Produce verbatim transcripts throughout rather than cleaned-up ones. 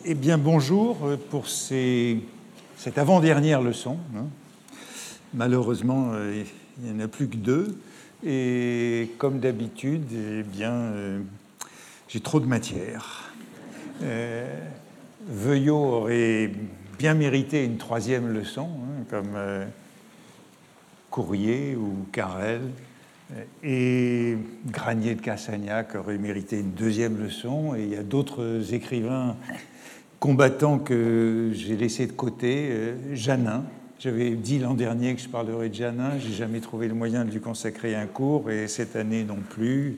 Eh bien, bonjour pour ces, cette avant-dernière leçon. Hein. Malheureusement, euh, il n'y en a plus que deux. Et comme d'habitude, eh bien, euh, j'ai trop de matière. Euh, Veuillot aurait bien mérité une troisième leçon, hein, comme euh, Courrier ou Carrel. Et Granier de Cassagnac aurait mérité une deuxième leçon. Et il y a d'autres écrivains combattants que j'ai laissés de côté. Euh, Janin. J'avais dit l'an dernier que je parlerais de Janin. Je n'ai jamais trouvé le moyen de lui consacrer un cours, et cette année non plus.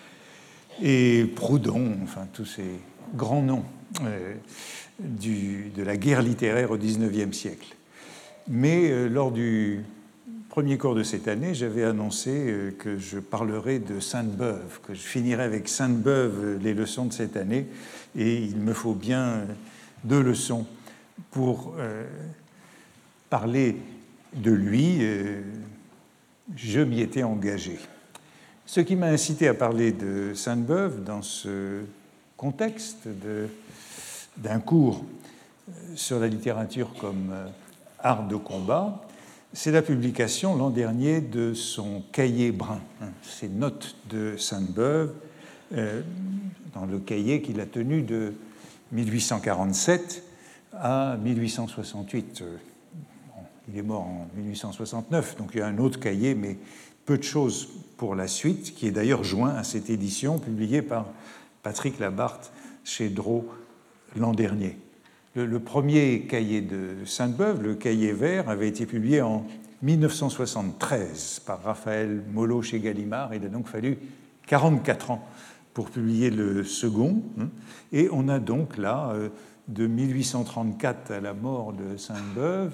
Et Proudhon, enfin tous ces grands noms euh, du, de la guerre littéraire au dix-neuvième siècle. Mais euh, lors du premier cours de cette année, j'avais annoncé euh, que je parlerais de Sainte-Beuve, que je finirais avec Sainte-Beuve les leçons de cette année, et il me faut bien deux leçons pour euh, parler de lui. Euh, je m'y étais engagé. Ce qui m'a incité à parler de Sainte-Beuve dans ce contexte de, d'un cours sur la littérature comme art de combat, c'est la publication l'an dernier de son cahier brun, ses notes de Sainte-Beuve, euh, dans le cahier qu'il a tenu de mille huit cent quarante-sept à mille huit cent soixante-huit. Bon, il est mort en mille huit cent soixante-neuf, donc il y a un autre cahier, mais peu de choses pour la suite, qui est d'ailleurs joint à cette édition publiée par Patrick Labarthe chez Drault l'an dernier. Le, le premier cahier de Sainte-Beuve, le cahier vert, avait été publié en mille neuf cent soixante-treize par Raphaël Molot chez Gallimard. Il a donc fallu quarante-quatre ans pour publier le second. Et on a donc là, de mille huit cent trente-quatre à la mort de Sainte-Beuve,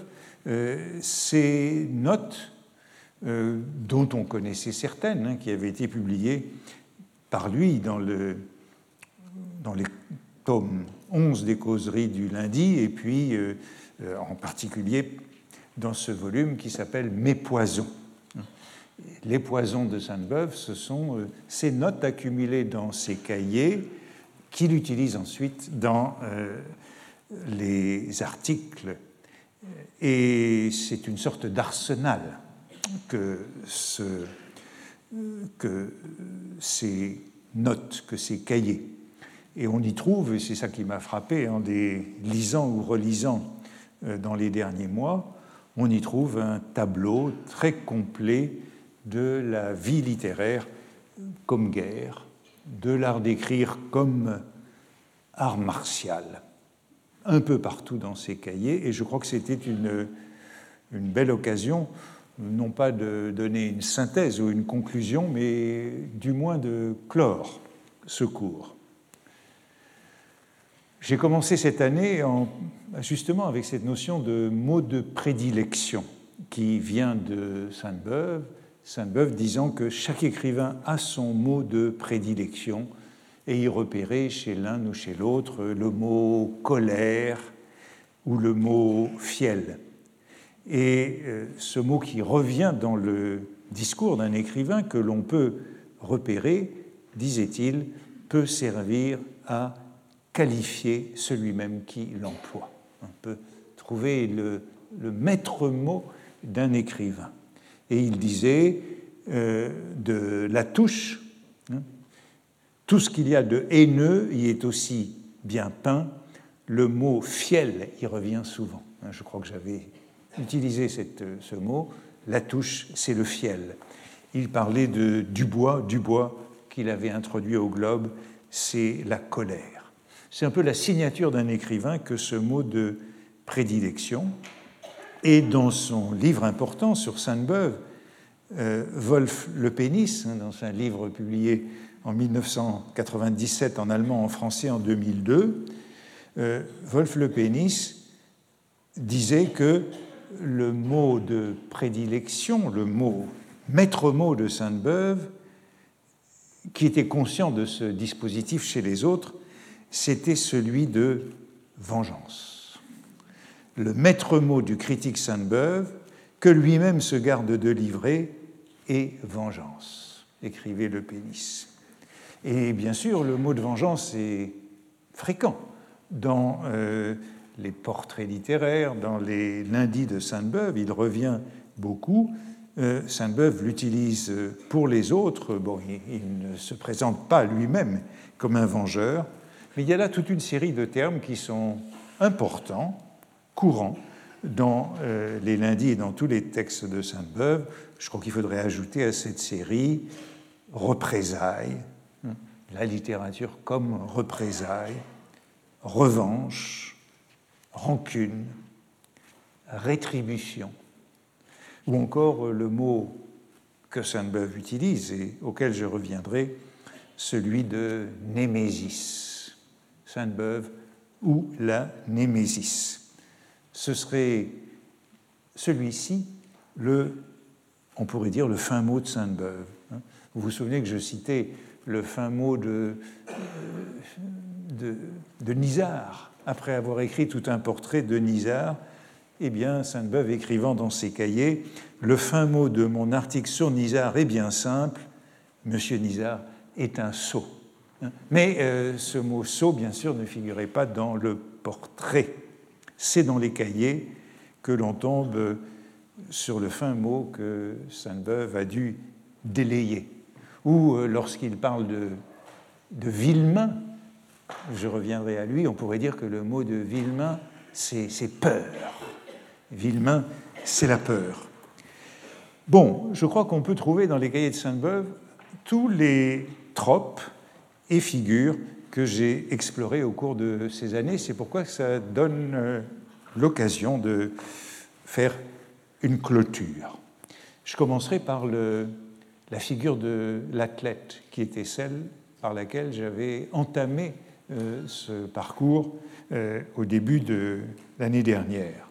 ces notes Euh, dont on connaissait certaines, hein, qui avaient été publiées par lui dans, le, dans les tomes onze des Causeries du lundi, et puis euh, euh, en particulier dans ce volume qui s'appelle Mes poisons. Les poisons de Sainte-Beuve, ce sont euh, ces notes accumulées dans ses cahiers qu'il utilise ensuite dans euh, les articles, et c'est une sorte d'arsenal que, ce, que ces notes, que ces cahiers. Et on y trouve, et c'est ça qui m'a frappé en les lisant ou relisant dans les derniers mois, on y trouve un tableau très complet de la vie littéraire comme guerre, de l'art d'écrire comme art martial, un peu partout dans ces cahiers, et je crois que c'était une, une belle occasion, non pas de donner une synthèse ou une conclusion, mais du moins de clore ce cours. J'ai commencé cette année en, justement avec cette notion de mot de prédilection qui vient de Sainte-Beuve, Sainte-Beuve disant que chaque écrivain a son mot de prédilection et y repérer chez l'un ou chez l'autre le mot colère ou le mot fiel. Et ce mot qui revient dans le discours d'un écrivain que l'on peut repérer, disait-il, peut servir à qualifier celui-même qui l'emploie. On peut trouver le, le maître mot d'un écrivain. Et il disait euh, de Latouche, hein, tout ce qu'il y a de haineux y est aussi bien peint, le mot fiel y revient souvent. Je crois que j'avais utilisé cette, ce mot, Latouche, c'est le fiel. Il parlait de Dubois, Dubois qu'il avait introduit au Globe, c'est la colère. C'est un peu la signature d'un écrivain que ce mot de prédilection. Et dans son livre important sur Sainte-Beuve, euh, Wolf Le Pénis, hein, dans un livre publié en mille neuf cent quatre-vingt-dix-sept en allemand, en français en deux mille deux, euh, Wolf Le Pénis disait que le mot de prédilection, le mot maître mot de Sainte-Beuve, qui était conscient de ce dispositif chez les autres, c'était celui de vengeance. Le maître mot du critique Sainte-Beuve, que lui-même se garde de livrer, est vengeance, écrivait Le Pénis. Et bien sûr, le mot de vengeance est fréquent dans euh, les portraits littéraires, dans les lundis de Sainte-Beuve, il revient beaucoup. Euh, Sainte-Beuve l'utilise pour les autres. Bon, il, il ne se présente pas lui-même comme un vengeur, mais il y a là toute une série de termes qui sont importants, courants, dans euh, les lundis et dans tous les textes de Sainte-Beuve. Je crois qu'il faudrait ajouter à cette série représailles, la littérature comme représailles, revanche, rancune, rétribution, ou encore le mot que Sainte-Beuve utilise et auquel je reviendrai, celui de némésis. Sainte-Beuve ou la némésis. Ce serait celui-ci, le, on pourrait dire, le fin mot de Sainte-Beuve. Vous vous souvenez que je citais le fin mot de, de, de Nisard, après avoir écrit tout un portrait de Nisard. Eh bien, Sainte-Beuve écrivant dans ses cahiers, le fin mot de mon article sur Nisard est bien simple, Monsieur Nisard est un sot. Mais euh, ce mot sot, bien sûr, ne figurait pas dans le portrait. C'est dans les cahiers que l'on tombe sur le fin mot que Sainte-Beuve a dû délayer. Ou euh, lorsqu'il parle de, de Villemain, je reviendrai à lui, on pourrait dire que le mot de Villemain, c'est, c'est peur. Villemain, c'est la peur. Bon, je crois qu'on peut trouver dans les cahiers de Sainte-Beuve tous les tropes et figures que j'ai explorées au cours de ces années. C'est pourquoi ça donne euh, l'occasion de faire une clôture. Je commencerai par le, la figure de l'athlète, qui était celle par laquelle j'avais entamé euh, ce parcours euh, au début de l'année dernière.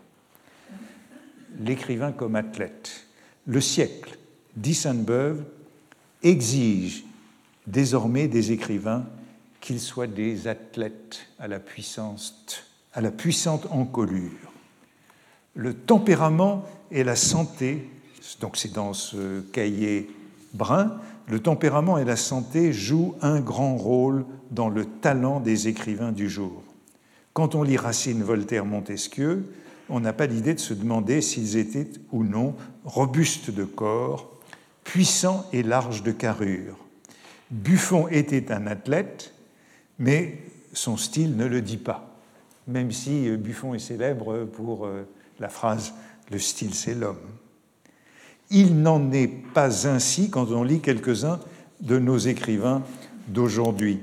L'écrivain comme athlète. Le siècle, dit Sainte-Beuve, exige désormais des écrivains qu'ils soient des athlètes à la puissance, à la puissante encolure. Le tempérament et la santé, donc c'est dans ce cahier brun, le tempérament et la santé jouent un grand rôle dans le talent des écrivains du jour. Quand on lit Racine, Voltaire, Montesquieu, on n'a pas l'idée de se demander s'ils étaient ou non robustes de corps, puissants et larges de carrure. Buffon était un athlète, mais son style ne le dit pas, même si Buffon est célèbre pour la phrase « le style, c'est l'homme ». Il n'en est pas ainsi quand on lit quelques-uns de nos écrivains d'aujourd'hui.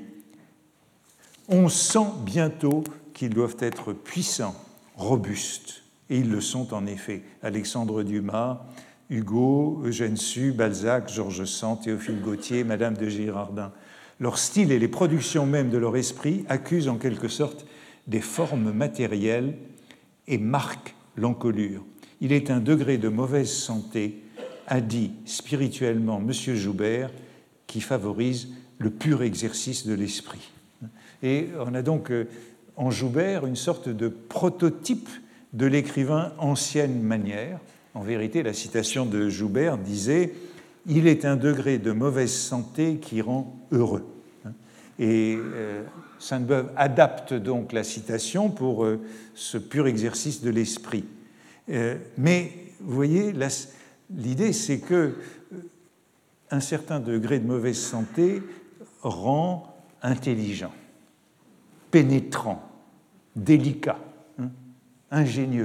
On sent bientôt qu'ils doivent être puissants, robustes, et ils le sont en effet. Alexandre Dumas, Hugo, Eugène Sue, Balzac, Georges Sand, Théophile Gautier, Madame de Girardin. Leur style et les productions mêmes de leur esprit accusent en quelque sorte des formes matérielles et marquent l'encolure. Il est un degré de mauvaise santé, a dit spirituellement M. Joubert, qui favorise le pur exercice de l'esprit. Et on a donc en Joubert une sorte de prototype de l'écrivain ancienne manière. En vérité, la citation de Joubert disait « Il est un degré de mauvaise santé qui rend heureux ». Et euh, Sainte-Beuve adapte donc la citation pour euh, ce pur exercice de l'esprit. Euh, mais vous voyez, la, l'idée c'est que euh, un certain degré de mauvaise santé rend intelligent, pénétrant, délicat, hein, ingénieux.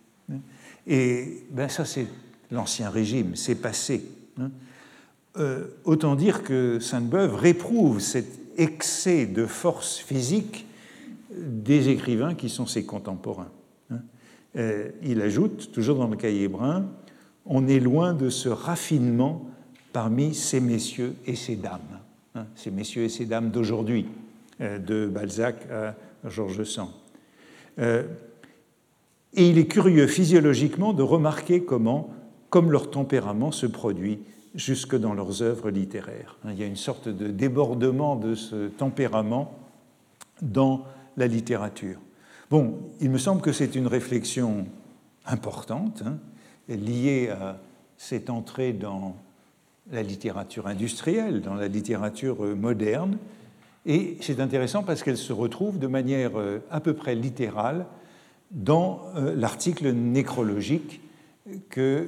Et ben ça, c'est l'Ancien Régime, c'est passé. Hein. Euh, autant dire que Sainte-Beuve réprouve cet excès de force physique des écrivains qui sont ses contemporains. Hein. Euh, il ajoute, toujours dans le cahier brun, « On est loin de ce raffinement parmi ces messieurs et ces dames. Hein, » ces messieurs et ces dames d'aujourd'hui, euh, de Balzac à Georges Sand. Euh, Et il est curieux physiologiquement de remarquer comment, comme leur tempérament se produit jusque dans leurs œuvres littéraires. Il y a une sorte de débordement de ce tempérament dans la littérature. Bon, il me semble que c'est une réflexion importante, hein, liée à cette entrée dans la littérature industrielle, dans la littérature moderne, Et c'est intéressant parce qu'elle se retrouve de manière à peu près littérale dans l'article nécrologique que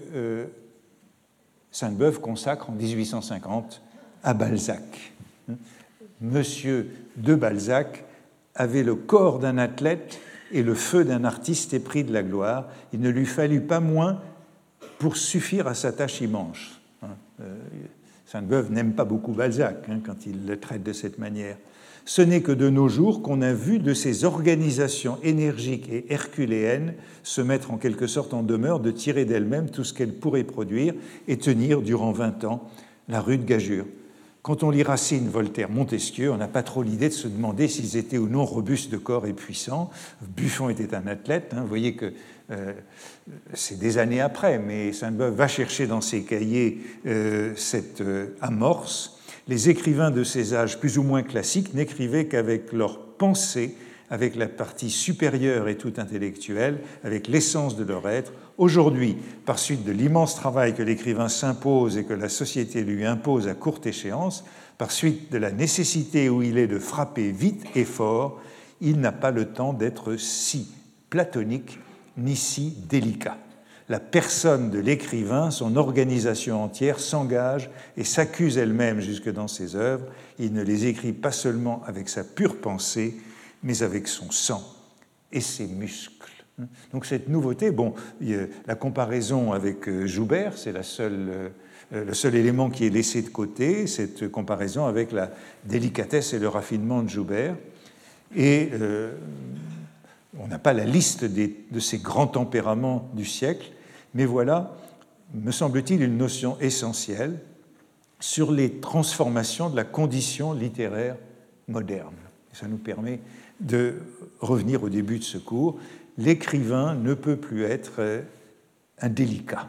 Sainte-Beuve consacre en dix-huit cent cinquante à Balzac. Monsieur de Balzac avait le corps d'un athlète et le feu d'un artiste épris de la gloire. Il ne lui fallut pas moins pour suffire à sa tâche immense. Sainte-Beuve n'aime pas beaucoup Balzac hein, quand il le traite de cette manière. Ce n'est que de nos jours qu'on a vu de ces organisations énergiques et herculéennes se mettre en quelque sorte en demeure de tirer d'elles-mêmes tout ce qu'elles pourraient produire et tenir durant vingt ans la rude gageure. Quand on lit Racine, Voltaire, Montesquieu, on n'a pas trop l'idée de se demander s'ils étaient ou non robustes de corps et puissants. Buffon était un athlète, hein, vous voyez que euh, c'est des années après, mais Sainte-Beuve va chercher dans ses cahiers euh, cette euh, amorce. Les écrivains de ces âges plus ou moins classiques n'écrivaient qu'avec leur pensée, avec la partie supérieure et toute intellectuelle, avec l'essence de leur être. Aujourd'hui, par suite de l'immense travail que l'écrivain s'impose et que la société lui impose à courte échéance, par suite de la nécessité où il est de frapper vite et fort, il n'a pas le temps d'être si platonique ni si délicat. La personne de l'écrivain, son organisation entière, s'engage et s'accuse elle-même jusque dans ses œuvres. Il ne les écrit pas seulement avec sa pure pensée, mais avec son sang et ses muscles. Donc cette nouveauté, bon, la comparaison avec Joubert, c'est la seule, le seul élément qui est laissé de côté, cette comparaison avec la délicatesse et le raffinement de Joubert. Et euh, on n'a pas la liste des, de ces grands tempéraments du siècle, mais voilà, me semble-t-il, une notion essentielle sur les transformations de la condition littéraire moderne. Et ça nous permet de revenir au début de ce cours. L'écrivain ne peut plus être un délicat,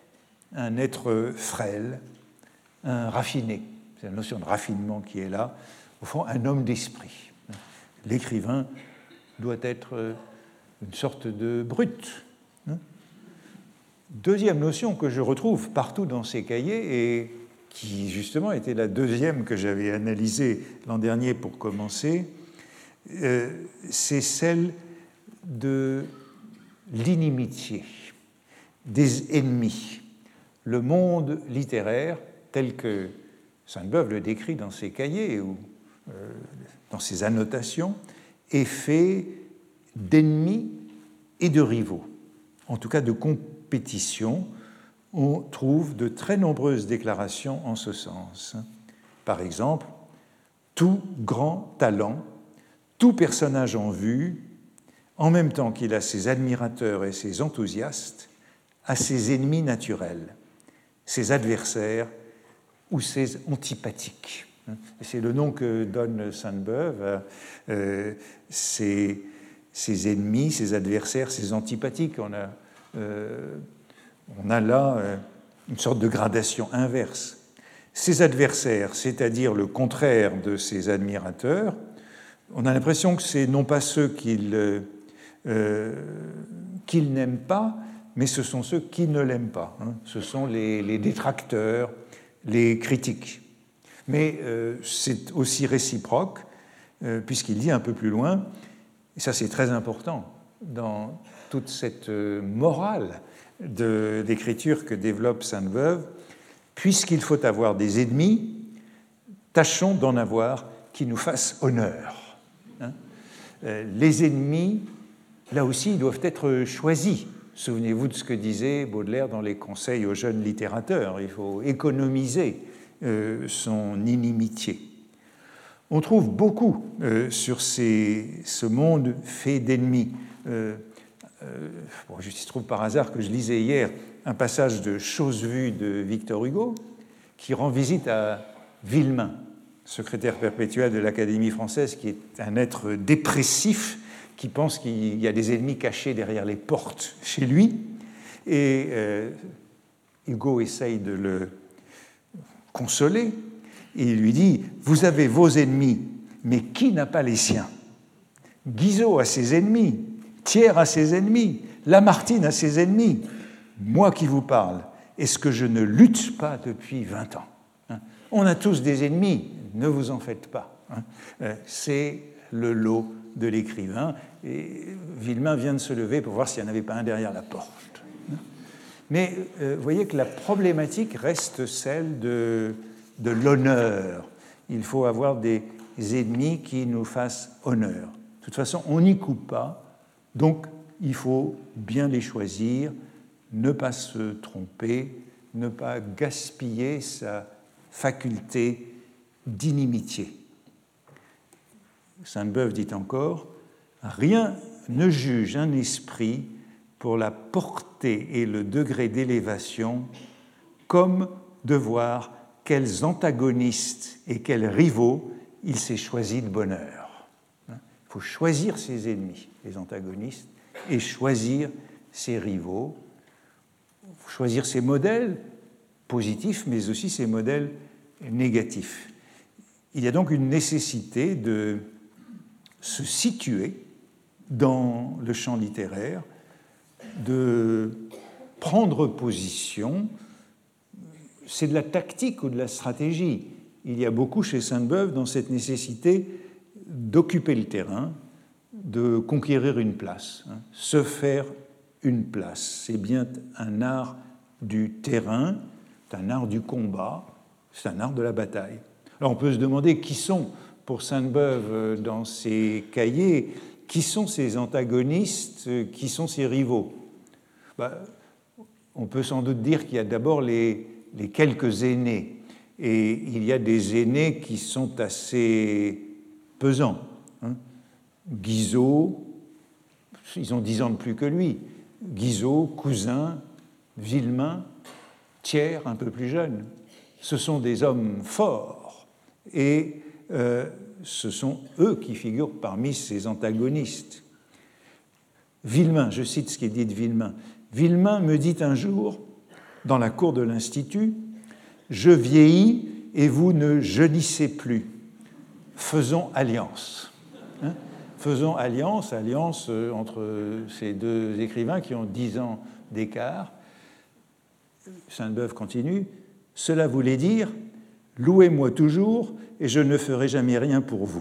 un être frêle, un raffiné. C'est la notion de raffinement qui est là. Au fond, un homme d'esprit. L'écrivain doit être une sorte de brute. Deuxième notion que je retrouve partout dans ces cahiers et qui justement était la deuxième que j'avais analysée l'an dernier pour commencer, euh, c'est celle de l'inimitié, des ennemis. Le monde littéraire, tel que Sainte-Beuve le décrit dans ses cahiers ou euh, dans ses annotations, est fait d'ennemis et de rivaux, en tout cas de compétition. On trouve de très nombreuses déclarations en ce sens. Par exemple, tout grand talent, tout personnage en vue, en même temps qu'il a ses admirateurs et ses enthousiastes, a ses ennemis naturels, ses adversaires ou ses antipathiques. C'est le nom que donne Sainte-Beuve à euh, ses, ses ennemis, ses adversaires, ses antipathiques. On a, euh, on a là euh, une sorte de gradation inverse. Ses adversaires, c'est-à-dire le contraire de ses admirateurs, on a l'impression que c'est non pas ceux qu'il euh, qu'il n'aime pas, mais ce sont ceux qui ne l'aiment pas. Hein. Ce sont les, les détracteurs, les critiques. Mais euh, c'est aussi réciproque, euh, puisqu'il dit un peu plus loin, et ça c'est très important dans toute cette euh, morale de, d'écriture que développe Sainte-Beuve, puisqu'il faut avoir des ennemis, tâchons d'en avoir qui nous fassent honneur. Hein. Euh, les ennemis, là aussi, doivent être choisis. Souvenez-vous de ce que disait Baudelaire dans les conseils aux jeunes littérateurs. Il faut économiser euh, son inimitié. On trouve beaucoup euh, sur ces, ce monde fait d'ennemis. Euh, euh, bon, il se trouve par hasard que je lisais hier un passage de Chose vue de Victor Hugo qui rend visite à Villemain, secrétaire perpétuel de l'Académie française, qui est un être dépressif qui pense qu'il y a des ennemis cachés derrière les portes chez lui. Et euh, Hugo essaye de le consoler. Et il lui dit « Vous avez vos ennemis, mais qui n'a pas les siens ?» Guizot a ses ennemis, Thiers a ses ennemis, Lamartine a ses ennemis. Moi qui vous parle, est-ce que je ne lutte pas depuis vingt ans ? On a tous des ennemis, ne vous en faites pas. Hein. C'est le lot de l'écrivain. Et Villemain vient de se lever pour voir s'il n'y en avait pas un derrière la porte. Mais euh, vous voyez que la problématique reste celle de, de l'honneur. Il faut avoir des ennemis qui nous fassent honneur. De toute façon, on n'y coupe pas, donc il faut bien les choisir, ne pas se tromper, ne pas gaspiller sa faculté d'inimitié. Sainte-Beuve dit encore « Rien ne juge un esprit pour la portée et le degré d'élévation comme de voir quels antagonistes et quels rivaux il s'est choisi de bonheur. » Il faut choisir ses ennemis, les antagonistes, et choisir ses rivaux, choisir ses modèles positifs, mais aussi ses modèles négatifs. Il y a donc une nécessité de se situer dans le champ littéraire, de prendre position. C'est de la tactique ou de la stratégie. Il y a beaucoup chez Sainte-Beuve dans cette nécessité d'occuper le terrain, de conquérir une place, hein, se faire une place. C'est bien un art du terrain, c'est un art du combat, c'est un art de la bataille. Alors on peut se demander qui sont, pour Sainte-Beuve, dans ses cahiers, qui sont ses antagonistes, qui sont ses rivaux. Ben, on peut sans doute dire qu'il y a d'abord les, les quelques aînés, et il y a des aînés qui sont assez pesants. Hein. Guizot, ils ont dix ans de plus que lui. Guizot, Cousin, Villemain, Thiers, un peu plus jeune. Ce sont des hommes forts et euh, ce sont eux qui figurent parmi ces antagonistes. Villemain, je cite ce qui est dit de Villemain. Villemain me dit un jour, dans la cour de l'Institut, « Je vieillis et vous ne jeunissez plus. Faisons alliance. » Hein ? Faisons alliance, alliance entre ces deux écrivains qui ont dix ans d'écart. Sainte-Beuve continue. « Cela voulait dire « Louez-moi toujours et je ne ferai jamais rien pour vous. »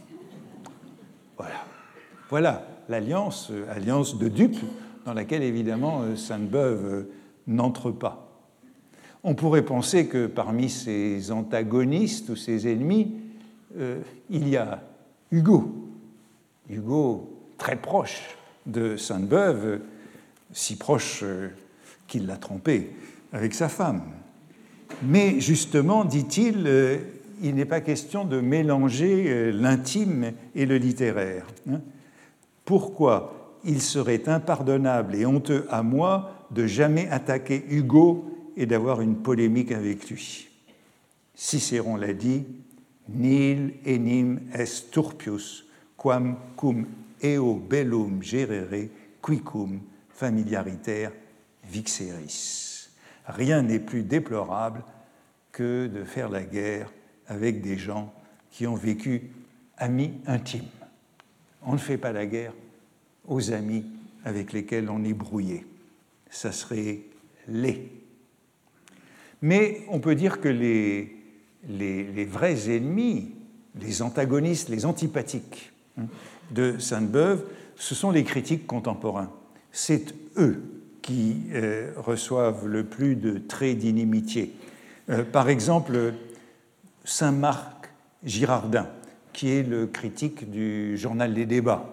Voilà. Voilà l'alliance, alliance de dupes, dans laquelle évidemment Sainte-Beuve n'entre pas. On pourrait penser que parmi ses antagonistes ou ses ennemis, euh, il y a Hugo. Hugo, très proche de Sainte-Beuve, si proche euh, qu'il l'a trompé avec sa femme. Mais justement, dit-il, euh, il n'est pas question de mélanger euh, l'intime et le littéraire. Hein. Pourquoi il serait impardonnable et honteux à moi de jamais attaquer Hugo et d'avoir une polémique avec lui. Cicéron l'a dit, « Nil enim est turpius, quam cum eo bellum gerere, quicum familiariter vixeris. » Rien n'est plus déplorable que de faire la guerre avec des gens qui ont vécu amis intimes. On ne fait pas la guerre aux amis avec lesquels on est brouillé. Ça serait laid. Mais on peut dire que les, les, les vrais ennemis, les antagonistes, les antipathiques de Sainte-Beuve, ce sont les critiques contemporains. C'est eux qui euh, reçoivent le plus de traits d'inimitié. Euh, par exemple, Saint-Marc Girardin, qui est le critique du journal des débats.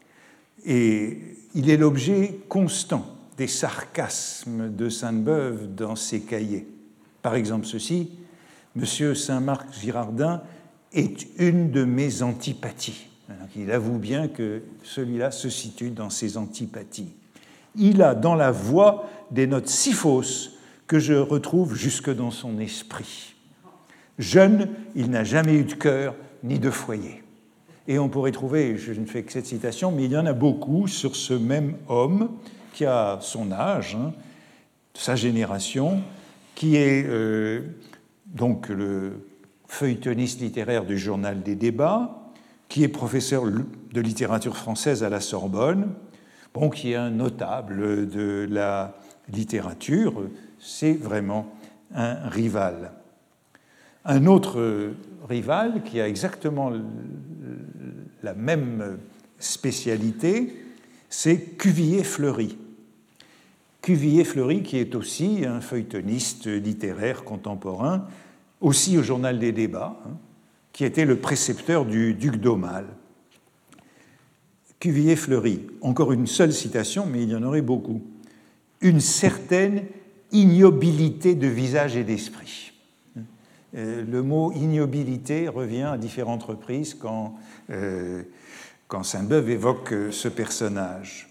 Et il est l'objet constant des sarcasmes de Sainte-Beuve dans ses cahiers. Par exemple, ceci, « Monsieur Saint-Marc Girardin est une de mes antipathies. » Il avoue bien que celui-là se situe dans ses antipathies. Il a dans la voix des notes si fausses que je retrouve jusque dans son esprit. Jeune, il n'a jamais eu de cœur ni de foyer. Et on pourrait trouver, je ne fais que cette citation, mais il y en a beaucoup sur ce même homme qui a son âge, hein, sa génération, qui est euh, donc le feuilletoniste littéraire du journal des débats, qui est professeur de littérature française à la Sorbonne, bon, qui est un notable de la littérature, c'est vraiment un rival. Un autre rival qui a exactement la même spécialité, c'est Cuvier-Fleury. Cuvier-Fleury, qui est aussi un feuilletoniste littéraire contemporain, aussi au Journal des débats, hein, qui était le précepteur du duc d'Aumale. Cuvier-Fleury, encore une seule citation, mais il y en aurait beaucoup. Une certaine ignobilité de visage et d'esprit. Le mot ignobilité revient à différentes reprises quand, euh, quand Sainte-Beuve évoque ce personnage.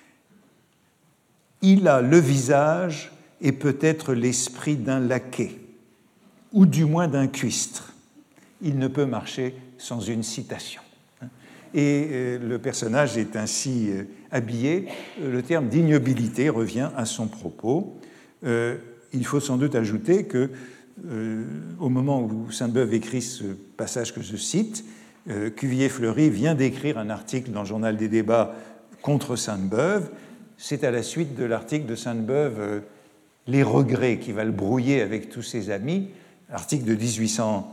Il a le visage et peut-être l'esprit d'un laquais, ou du moins d'un cuistre. Il ne peut marcher sans une citation. Et euh, le personnage est ainsi euh, habillé. Le terme d'ignobilité revient à son propos. Euh, il faut sans doute ajouter que, euh, au moment où Sainte-Beuve écrit ce passage que je cite, euh, Cuvier-Fleury vient d'écrire un article dans le Journal des débats contre Sainte-Beuve. C'est à la suite de l'article de Sainte-Beuve euh, « Les regrets » qui va le brouiller avec tous ses amis, article de dix-huit cent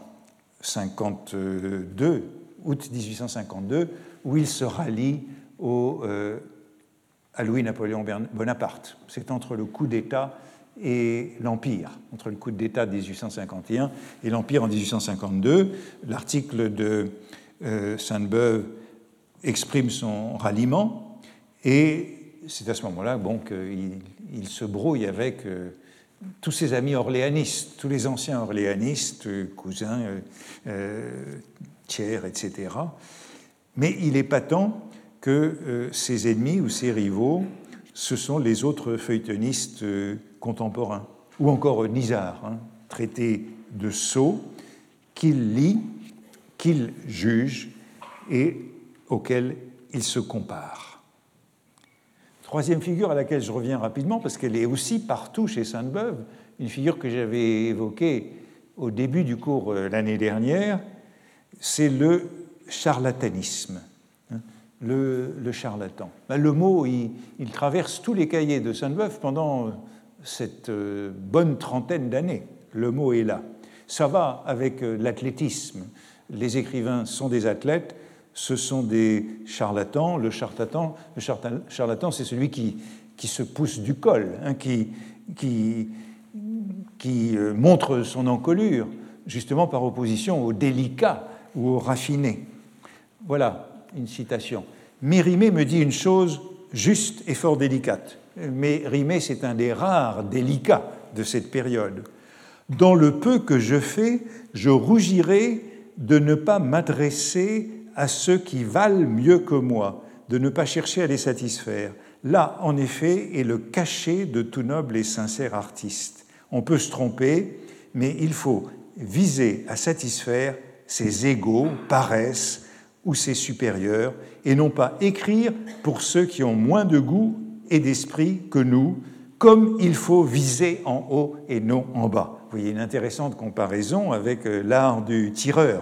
cinquante-deux, août dix-huit cent cinquante-deux, où il se rallie au, euh, à Louis-Napoléon Bonaparte. C'est entre le coup d'État et l'Empire, entre le coup d'État de dix-huit cent cinquante et un et l'Empire en dix-huit cent cinquante-deux. L'article de euh, Sainte-Beuve exprime son ralliement, et c'est à ce moment-là bon, qu'il il se brouille avec euh, tous ses amis orléanistes, tous les anciens orléanistes, euh, cousins, euh, euh, Thiers, et cetera. Mais il est patent que euh, ses ennemis ou ses rivaux, ce sont les autres feuilletonistes euh, contemporains, ou encore euh, Nisard, hein, traité de sot, qu'il lit, qu'il juge et auquel il se compare. Troisième figure à laquelle je reviens rapidement, parce qu'elle est aussi partout chez Sainte-Beuve, une figure que j'avais évoquée au début du cours euh, l'année dernière, c'est le charlatanisme, hein, le, le charlatan. Ben, le mot, il, il traverse tous les cahiers de Sainte-Beuve pendant cette euh, bonne trentaine d'années. Le mot est là. Ça va avec euh, l'athlétisme. Les écrivains sont des athlètes, ce sont des charlatans. Le charlatan, le charlatan c'est celui qui, qui se pousse du col, hein, qui, qui, qui euh, montre son encolure, justement par opposition au délicat ou au raffiné. Voilà une citation. Mérimée me dit une chose juste et fort délicate. Mérimée, c'est un des rares délicats de cette période. Dans le peu que je fais, je rougirai de ne pas m'adresser à ceux qui valent mieux que moi, de ne pas chercher à les satisfaire. Là, en effet, est le cachet de tout noble et sincère artiste. On peut se tromper, mais il faut viser à satisfaire ses égaux, paresses ou ses supérieurs, et non pas écrire pour ceux qui ont moins de goût et d'esprit que nous, comme il faut viser en haut et non en bas. Vous voyez une intéressante comparaison avec l'art du tireur.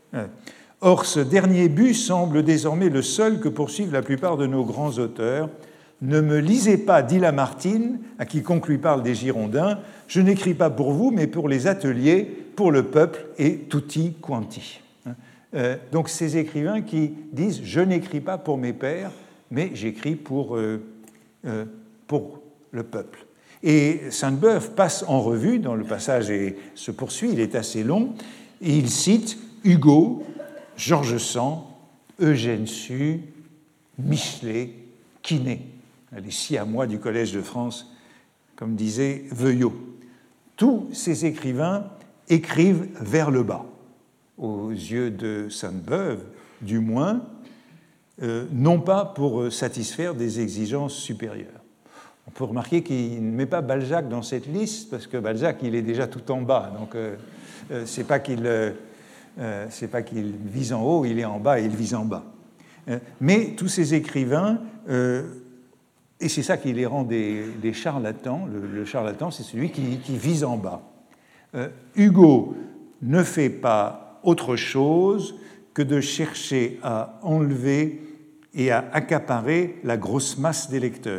Or, ce dernier but semble désormais le seul que poursuivent la plupart de nos grands auteurs. Ne me lisez pas, dit Lamartine, à quiconque lui parle des Girondins, je n'écris pas pour vous, mais pour les ateliers, pour le peuple et tutti quanti. Euh, donc ces écrivains qui disent « je n'écris pas pour mes pairs, mais j'écris pour, euh, euh, pour le peuple ». Et Sainte-Beuve passe en revue, dans le passage et se poursuit, il est assez long, et il cite Hugo, George Sand, Eugène Sue, Michelet, Quinet, les siamois du Collège de France, comme disait Veuillot. Tous ces écrivains écrivent vers le bas, aux yeux de Sainte-Beuve, du moins, euh, non pas pour satisfaire des exigences supérieures. On peut remarquer qu'il ne met pas Balzac dans cette liste, parce que Balzac, il est déjà tout en bas, donc euh, euh, c'est pas qu'il euh, c'est pas qu'il vise en haut, il est en bas et il vise en bas. Euh, mais tous ces écrivains, euh, et c'est ça qui les rend des, des charlatans, le, le charlatan, c'est celui qui, qui vise en bas. Euh, Hugo ne fait pas autre chose que de chercher à enlever et à accaparer la grosse masse des lecteurs.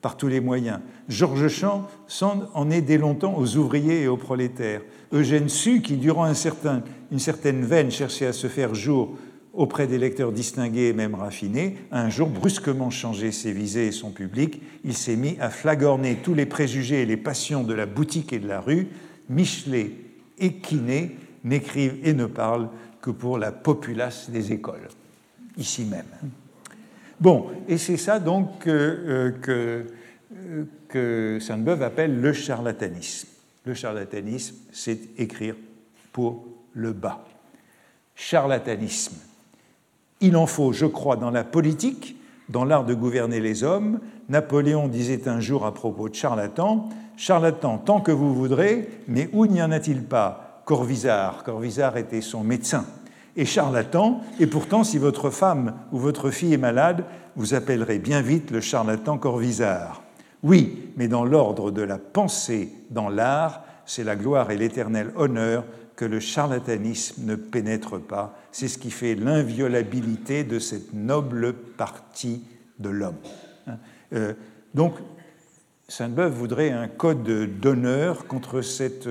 par tous les moyens. Georges Sand en est dès longtemps aux ouvriers et aux prolétaires. Eugène Sue, qui durant un certain, une certaine veine cherchait à se faire jour auprès des lecteurs distingués et même raffinés, a un jour brusquement changé ses visées et son public. Il s'est mis à flagorner tous les préjugés et les passions de la boutique et de la rue. Michelet et Quinet n'écrivent et ne parlent que pour la populace des écoles, ici même. Bon, et c'est ça donc euh, que, euh, que Sainte-Beuve appelle le charlatanisme. Le charlatanisme, c'est écrire pour le bas. Charlatanisme. Il en faut, je crois, dans la politique, dans l'art de gouverner les hommes. Napoléon disait un jour à propos de charlatans, « Charlatan, tant que vous voudrez, mais où n'y en a-t-il pas ?» Corvisart, Corvisart était son médecin. Et charlatan, et pourtant, si votre femme ou votre fille est malade, vous appellerez bien vite le charlatan Corvisart. Oui, mais dans l'ordre de la pensée, dans l'art, c'est la gloire et l'éternel honneur que le charlatanisme ne pénètre pas. C'est ce qui fait l'inviolabilité de cette noble partie de l'homme. Euh, donc, Sainte-Beuve voudrait un code d'honneur contre cette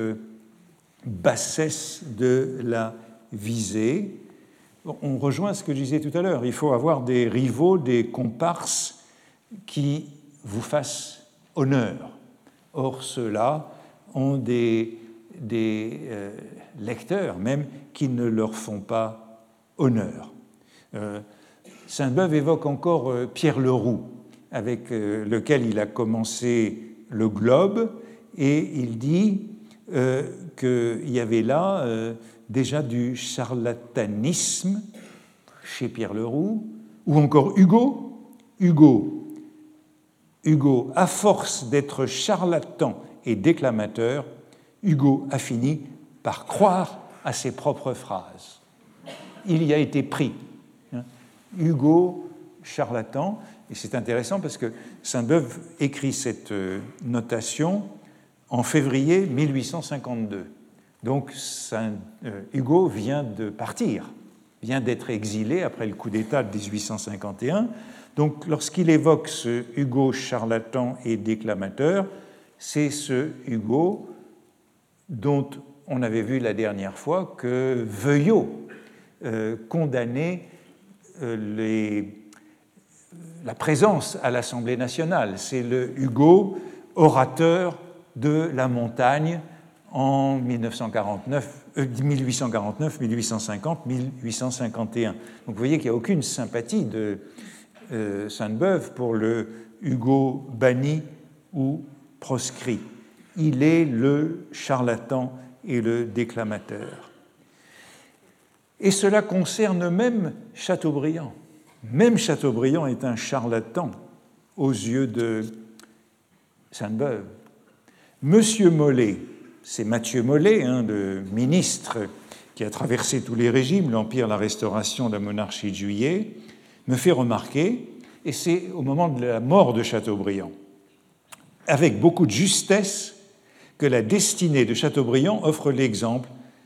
bassesse de la visée. On rejoint ce que je disais tout à l'heure. Il faut avoir des rivaux, des comparses qui vous fassent honneur. Or, ceux-là ont des, des euh, lecteurs même qui ne leur font pas honneur. Euh, Sainte-Beuve évoque encore euh, Pierre Leroux, avec euh, lequel il a commencé le Globe, et il dit euh, qu'il y avait là euh, déjà du charlatanisme chez Pierre Leroux, ou encore Hugo. Hugo, Hugo, à force d'être charlatan et déclamateur, Hugo a fini par croire à ses propres phrases. Il y a été pris. Hugo, charlatan, et c'est intéressant parce que Sainte-Beuve écrit cette notation en février mille huit cent cinquante-deux. Donc Saint, euh, Hugo vient de partir, vient d'être exilé après le coup d'État de dix-huit cent cinquante et un. Donc lorsqu'il évoque ce Hugo charlatan et déclamateur, c'est ce Hugo dont on avait vu la dernière fois que Veuillot euh, condamnait euh, les, la présence à l'Assemblée nationale. C'est le Hugo orateur de la montagne en mille huit cent quarante-neuf, mille huit cent quarante-neuf, mille huit cent cinquante, mille huit cent cinquante et un. Donc vous voyez qu'il n'y a aucune sympathie de euh, Sainte-Beuve pour le Hugo banni ou proscrit. Il est le charlatan et le déclamateur. Et cela concerne même Chateaubriand. Même Chateaubriand est un charlatan aux yeux de Sainte-Beuve. Monsieur Molé, c'est Mathieu Molé, hein, le ministre qui a traversé tous les régimes, l'Empire, la Restauration, la monarchie de Juillet, me fait remarquer, et c'est au moment de la mort de Chateaubriand, avec beaucoup de justesse, que la destinée de Chateaubriand offre l'exemple,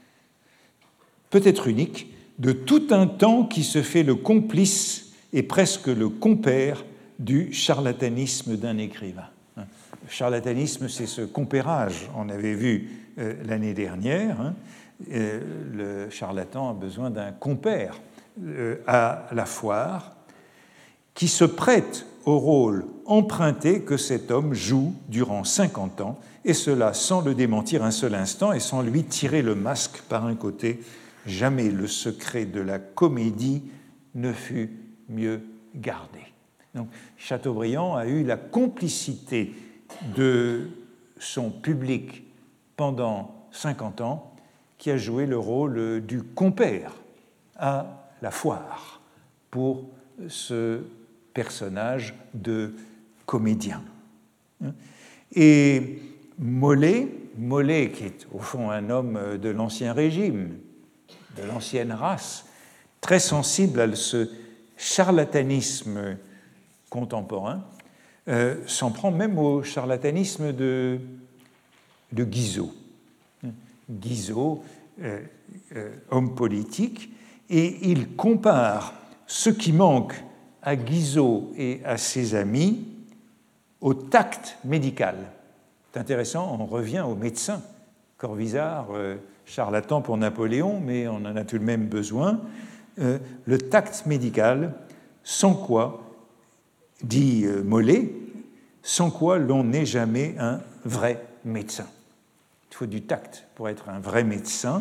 peut-être unique, de tout un temps qui se fait le complice et presque le compère du charlatanisme d'un écrivain. Le charlatanisme, c'est ce compérage, on avait vu euh, l'année dernière. Hein, euh, le charlatan a besoin d'un compère euh, à la foire qui se prête au rôle emprunté que cet homme joue durant cinquante ans, et cela sans le démentir un seul instant et sans lui tirer le masque par un côté. Jamais le secret de la comédie ne fut mieux gardé. Donc, Chateaubriand a eu la complicité de son public pendant cinquante ans, qui a joué le rôle du compère à la foire pour ce personnage de comédien. Et Molé, Molé, qui est au fond un homme de l'Ancien Régime, de l'ancienne race, très sensible à ce charlatanisme contemporain, euh, s'en prend même au charlatanisme de, de Guizot. Guizot, euh, euh, homme politique, et il compare ce qui manque à Guizot et à ses amis au tact médical. C'est intéressant, on revient aux médecins. Corvisart, euh, charlatan pour Napoléon, mais on en a tout de même besoin. Euh, le tact médical, sans quoi, dit euh, Mollet, sans quoi l'on n'est jamais un vrai médecin. Il faut du tact pour être un vrai médecin.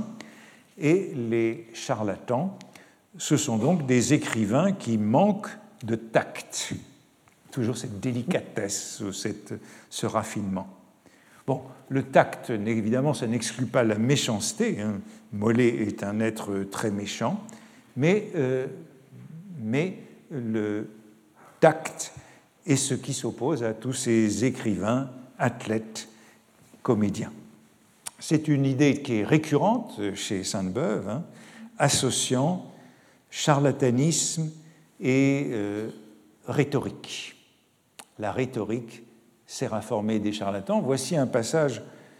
Et les charlatans, ce sont donc des écrivains qui manquent de tact. Toujours cette délicatesse, cette, ce raffinement. Bon, le tact, évidemment, ça n'exclut pas la méchanceté. Hein. Mollet est un être très méchant, mais, euh, mais le tact est ce qui s'oppose à tous ces écrivains, athlètes, comédiens. C'est une idée qui est récurrente chez Sainte-Beuve, hein, associant charlatanisme et euh, rhétorique. La rhétorique sert à former des charlatans. Voici un passage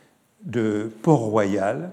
de Port-Royal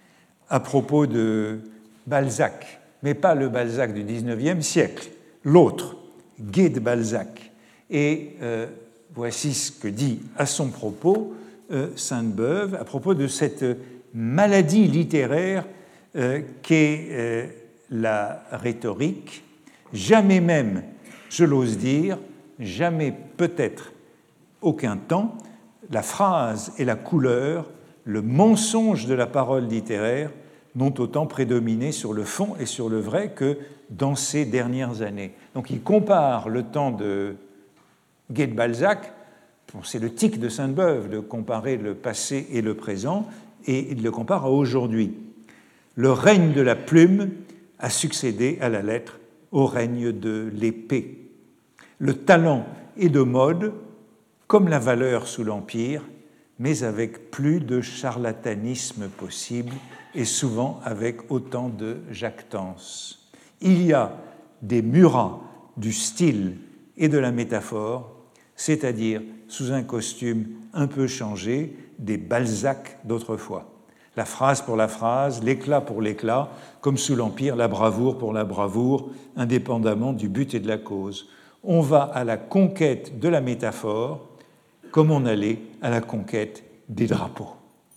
à propos de Balzac, mais pas le Balzac du dix-neuvième siècle, l'autre, Gai de Balzac. Et euh, voici ce que dit à son propos euh, Sainte-Beuve à propos de cette maladie littéraire euh, qu'est euh, la rhétorique. Jamais même, je l'ose dire, jamais peut-être aucun temps, la phrase et la couleur, le mensonge de la parole littéraire n'ont autant prédominé sur le fond et sur le vrai que dans ces dernières années. Donc il compare le temps de Gai de Balzac, bon, c'est le tic de Sainte-Beuve de comparer le passé et le présent, et il le compare à aujourd'hui. Le règne de la plume a succédé à la lettre au règne de l'épée. Le talent est de mode, comme la valeur sous l'Empire, mais avec plus de charlatanisme possible et souvent avec autant de jactance. Il y a des Murat du style et de la métaphore, c'est-à-dire sous un costume un peu changé, des Balzac d'autrefois. La phrase pour la phrase, l'éclat pour l'éclat, comme sous l'Empire, la bravoure pour la bravoure, indépendamment du but et de la cause. On va à la conquête de la métaphore comme on allait à la conquête des drapeaux.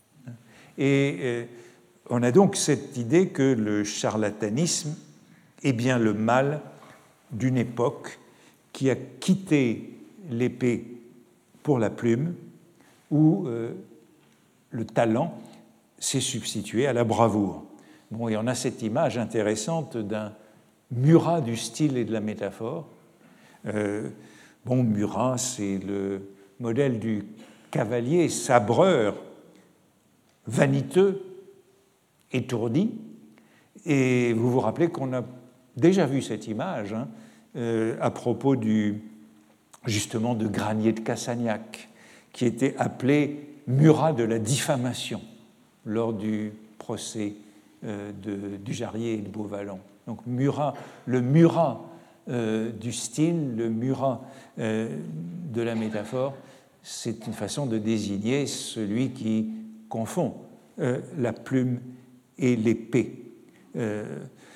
Et euh, on a donc cette idée que le charlatanisme est bien le mal d'une époque qui a quitté l'épée pour la plume, où euh, le talent s'est substitué à la bravoure. Bon, et on a cette image intéressante d'un Murat du style et de la métaphore. Euh, bon, Murat, c'est le modèle du cavalier sabreur, vaniteux, étourdi. Et vous vous rappelez qu'on a déjà vu cette image hein, euh, à propos du, justement de Granier de Cassagnac, qui était appelé Murat de la diffamation lors du procès euh, de Dujarrier et de Beauvallon. Donc Murat, le Murat euh, du style, le Murat euh, de la métaphore, c'est une façon de désigner celui qui confond euh, la plume et l'épée. Euh,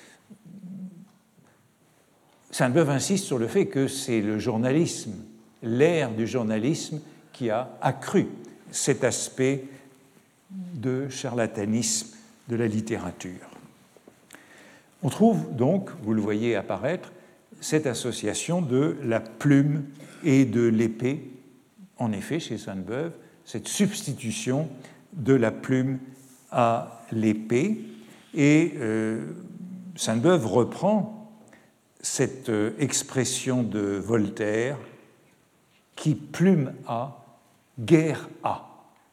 Sainte-Beuve insiste sur le fait que c'est le journalisme, l'ère du journalisme, qui a accru cet aspect de charlatanisme de la littérature. On trouve donc, vous le voyez apparaître, cette association de la plume et de l'épée, en effet, chez Sainte-Beuve, cette substitution de la plume à l'épée. Et euh, Sainte-Beuve reprend cette euh, expression de Voltaire qui plume a, guerre a.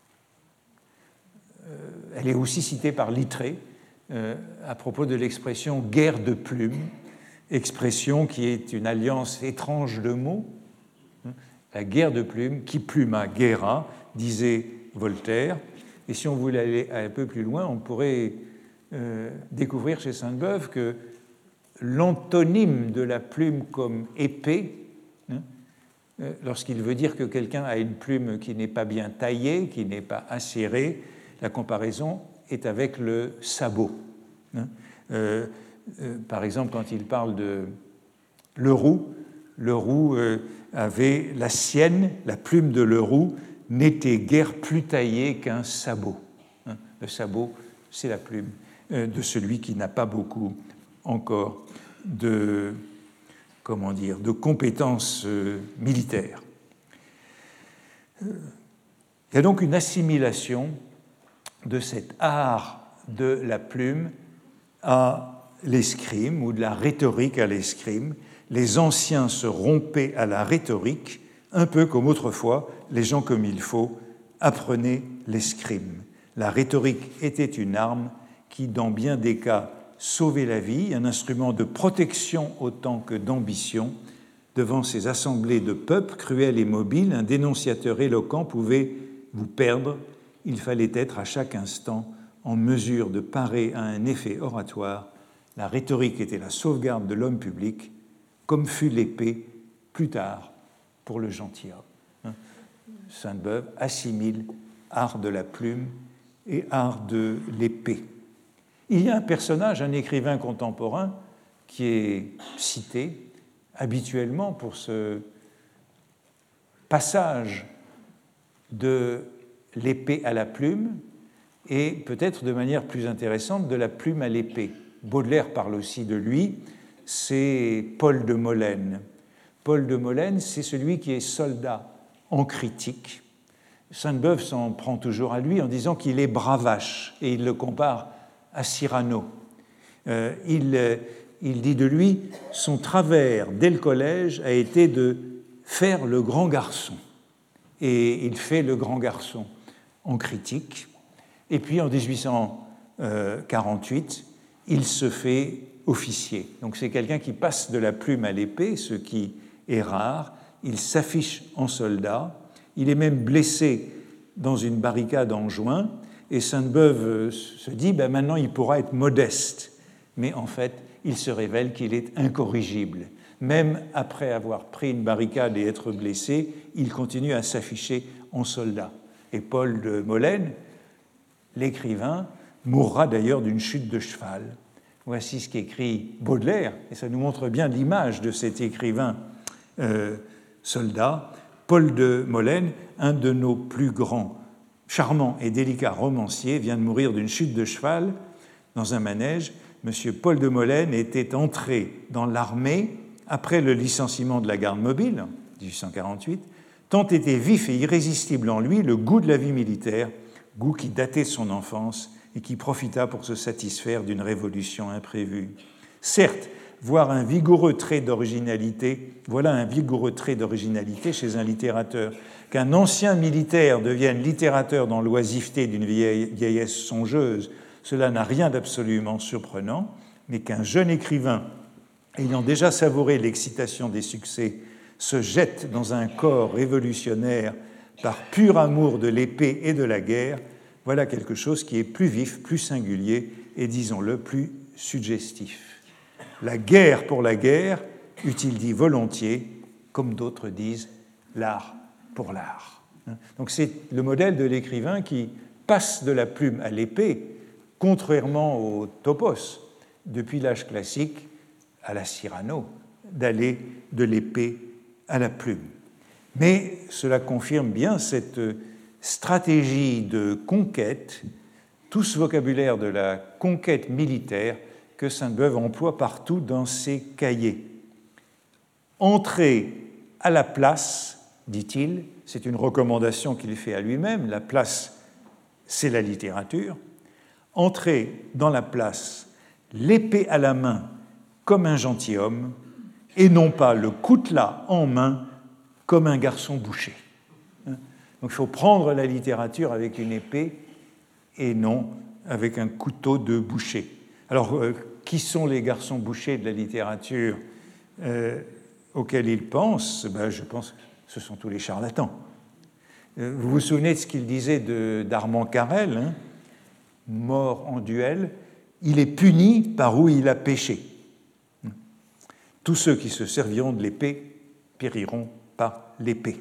Euh, elle est aussi citée par Littré euh, à propos de l'expression guerre de plume, expression qui est une alliance étrange de mots. La guerre de plume, qui pluma, guerra, disait Voltaire. Et si on voulait aller un peu plus loin, on pourrait euh, découvrir chez Sainte-Beuve que l'antonyme de la plume comme épée, hein, euh, lorsqu'il veut dire que quelqu'un a une plume qui n'est pas bien taillée, qui n'est pas acérée, la comparaison est avec le sabot. Hein. Euh, euh, par exemple, quand il parle de Leroux, Leroux euh, avait la sienne, la plume de Leroux, n'était guère plus taillée qu'un sabot. Hein, le sabot, c'est la plume euh, de celui qui n'a pas beaucoup encore de, comment dire, de compétences euh, militaires. Euh, il y a donc une assimilation de cet art de la plume à l'escrime ou de la rhétorique à l'escrime. Les anciens se rompaient à la rhétorique, un peu comme autrefois, les gens comme il faut apprenaient l'escrime. La rhétorique était une arme qui, dans bien des cas, sauvait la vie, un instrument de protection autant que d'ambition. Devant ces assemblées de peuples cruels et mobiles, un dénonciateur éloquent pouvait vous perdre. Il fallait être à chaque instant en mesure de parer à un effet oratoire. La rhétorique était la sauvegarde de l'homme public, comme fut l'épée plus tard pour le gentilhomme. Sainte-Beuve assimile art de la plume et art de l'épée. Il y a un personnage, un écrivain contemporain, qui est cité habituellement pour ce passage de l'épée à la plume et peut-être de manière plus intéressante de la plume à l'épée. Baudelaire parle aussi de lui, c'est Paul de Molène. Paul de Molène, c'est celui qui est soldat en critique. Sainte-Beuve s'en prend toujours à lui en disant qu'il est bravache et il le compare à Cyrano. Euh, il, il dit de lui, son travers dès le collège a été de faire le grand garçon. Et il fait le grand garçon en critique. Et puis en dix-huit cent quarante-huit, il se fait officier. Donc c'est quelqu'un qui passe de la plume à l'épée, ce qui est rare. Il s'affiche en soldat. Il est même blessé dans une barricade en juin. Et Sainte-Beuve se dit, ben maintenant il pourra être modeste. Mais en fait, il se révèle qu'il est incorrigible. Même après avoir pris une barricade et être blessé, il continue à s'afficher en soldat. Et Paul de Molène, l'écrivain, mourra d'ailleurs d'une chute de cheval. Voici ce qu'écrit Baudelaire, et ça nous montre bien l'image de cet écrivain euh, soldat. Paul de Molène, un de nos plus grands, charmants et délicats romanciers, vient de mourir d'une chute de cheval dans un manège. Monsieur Paul de Molène était entré dans l'armée après le licenciement de la garde mobile, dix-huit cent quarante-huit, tant était vif et irrésistible en lui le goût de la vie militaire, goût qui datait de son enfance et qui profita pour se satisfaire d'une révolution imprévue. Certes, voir un vigoureux trait d'originalité, voilà un vigoureux trait d'originalité chez un littérateur. Qu'un ancien militaire devienne littérateur dans l'oisiveté d'une vieillesse songeuse, cela n'a rien d'absolument surprenant, mais qu'un jeune écrivain, ayant déjà savouré l'excitation des succès, se jette dans un corps révolutionnaire par pur amour de l'épée et de la guerre, voilà quelque chose qui est plus vif, plus singulier et, disons-le, plus suggestif. La guerre pour la guerre, eût-il dit volontiers, comme d'autres disent, l'art pour l'art. Donc c'est le modèle de l'écrivain qui passe de la plume à l'épée, contrairement au topos, depuis l'âge classique à la Cyrano, d'aller de l'épée à la plume. Mais cela confirme bien cette stratégie de conquête, tout ce vocabulaire de la conquête militaire que Sainte-Beuve emploie partout dans ses cahiers. Entrer à la place, dit-il, c'est une recommandation qu'il fait à lui-même, la place, c'est la littérature. Entrer dans la place, l'épée à la main, comme un gentilhomme, et non pas le coutelas en main, comme un garçon boucher. Donc il faut prendre la littérature avec une épée et non avec un couteau de boucher. Alors, euh, qui sont les garçons bouchers de la littérature euh, auxquels il pense? Ben, je pense que ce sont tous les charlatans. Euh, vous vous souvenez de ce qu'il disait de, d'Armand Carrel, hein, mort en duel, il est puni par où il a péché. Tous ceux qui se serviront de l'épée périront par l'épée.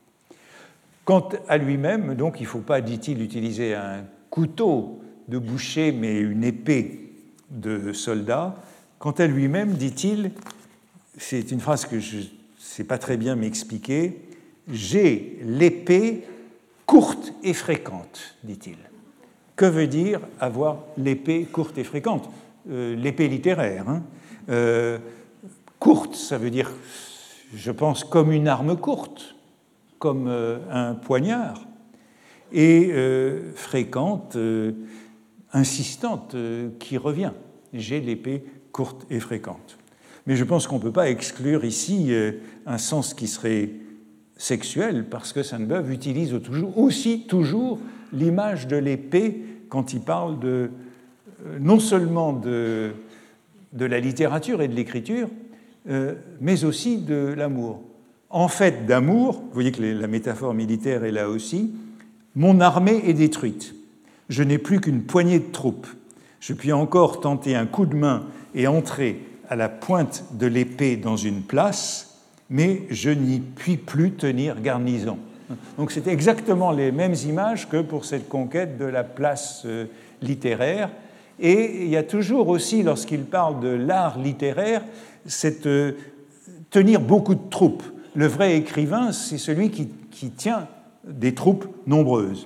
Quant à lui-même, donc, il ne faut pas, dit-il, utiliser un couteau de boucher, mais une épée de soldat. Quant à lui-même, dit-il, c'est une phrase que je sais pas très bien m'expliquer. J'ai l'épée courte et fréquente, dit-il. Que veut dire avoir l'épée courte et fréquente? euh, L'épée littéraire. Hein. Euh, courte, ça veut dire, je pense, comme une arme courte, comme euh, un poignard, et euh, fréquente, euh, insistante, euh, qui revient. J'ai l'épée courte et fréquente. Mais je pense qu'on ne peut pas exclure ici euh, un sens qui serait sexuel, parce que Sainte-Beuve utilise aussi toujours l'image de l'épée quand il parle de, euh, non seulement de, de la littérature et de l'écriture, euh, mais aussi de l'amour. En fait d'amour, vous voyez que la métaphore militaire est là aussi, mon armée est détruite. Je n'ai plus qu'une poignée de troupes. Je puis encore tenter un coup de main et entrer à la pointe de l'épée dans une place, mais je n'y puis plus tenir garnison. Donc c'est exactement les mêmes images que pour cette conquête de la place euh, littéraire. Et il y a toujours aussi, lorsqu'il parle de l'art littéraire, cette, euh, tenir beaucoup de troupes. Le vrai écrivain, c'est celui qui, qui tient des troupes nombreuses.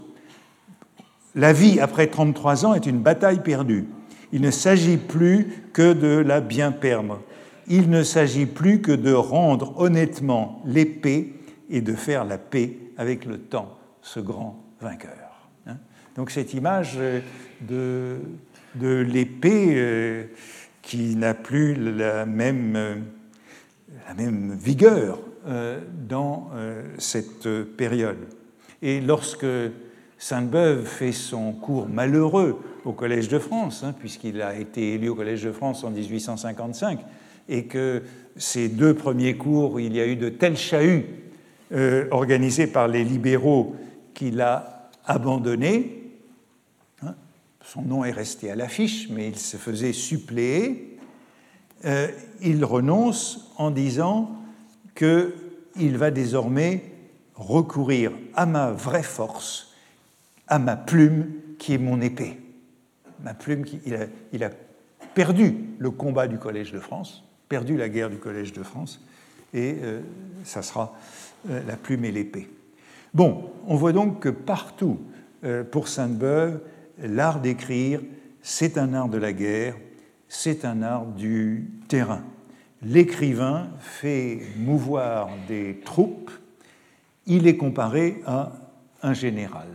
La vie après trente-trois ans est une bataille perdue. Il ne s'agit plus que de la bien perdre. Il ne s'agit plus que de rendre honnêtement l'épée et de faire la paix avec le temps, ce grand vainqueur. Donc cette image de, de l'épée euh, qui n'a plus la même, euh, la même vigueur euh, dans euh, cette période. Et lorsque Sainte-Beuve fait son cours malheureux au Collège de France, hein, puisqu'il a été élu au Collège de France en dix-huit cent cinquante-cinq, et que ces deux premiers cours, il y a eu de tels chahuts euh, organisés par les libéraux qu'il a abandonnés. Hein, son nom est resté à l'affiche, mais il se faisait suppléer. Euh, il renonce en disant qu'il va désormais recourir à ma vraie force, à ma plume qui est mon épée. Ma plume, qui, il, a, il a perdu le combat du Collège de France, perdu la guerre du Collège de France, et euh, ça sera euh, la plume et l'épée. Bon, on voit donc que partout, euh, pour Sainte-Beuve, l'art d'écrire, c'est un art de la guerre, c'est un art du terrain. L'écrivain fait mouvoir des troupes, il est comparé à un général.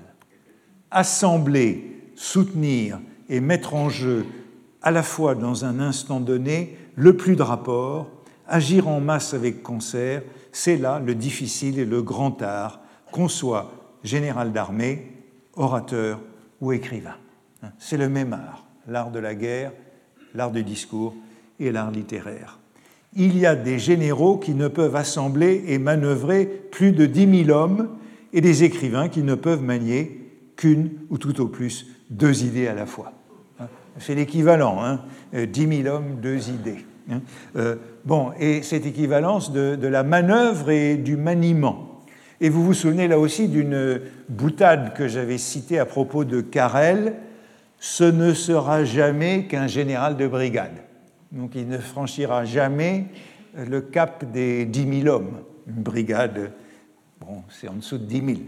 Assembler, soutenir et mettre en jeu à la fois dans un instant donné le plus de rapports, agir en masse avec concert, c'est là le difficile et le grand art, qu'on soit général d'armée, orateur ou écrivain. C'est le même art, l'art de la guerre, l'art du discours et l'art littéraire. Il y a des généraux qui ne peuvent assembler et manœuvrer plus de dix mille hommes et des écrivains qui ne peuvent manier qu'une ou tout au plus deux idées à la fois. C'est l'équivalent, hein, dix mille hommes, deux idées. Hein. Euh, bon, et cette équivalence de, de la manœuvre et du maniement. Et vous vous souvenez là aussi d'une boutade que j'avais citée à propos de Carrel, ce ne sera jamais qu'un général de brigade. Donc il ne franchira jamais le cap des dix mille hommes. Une brigade, bon, c'est en dessous de dix mille.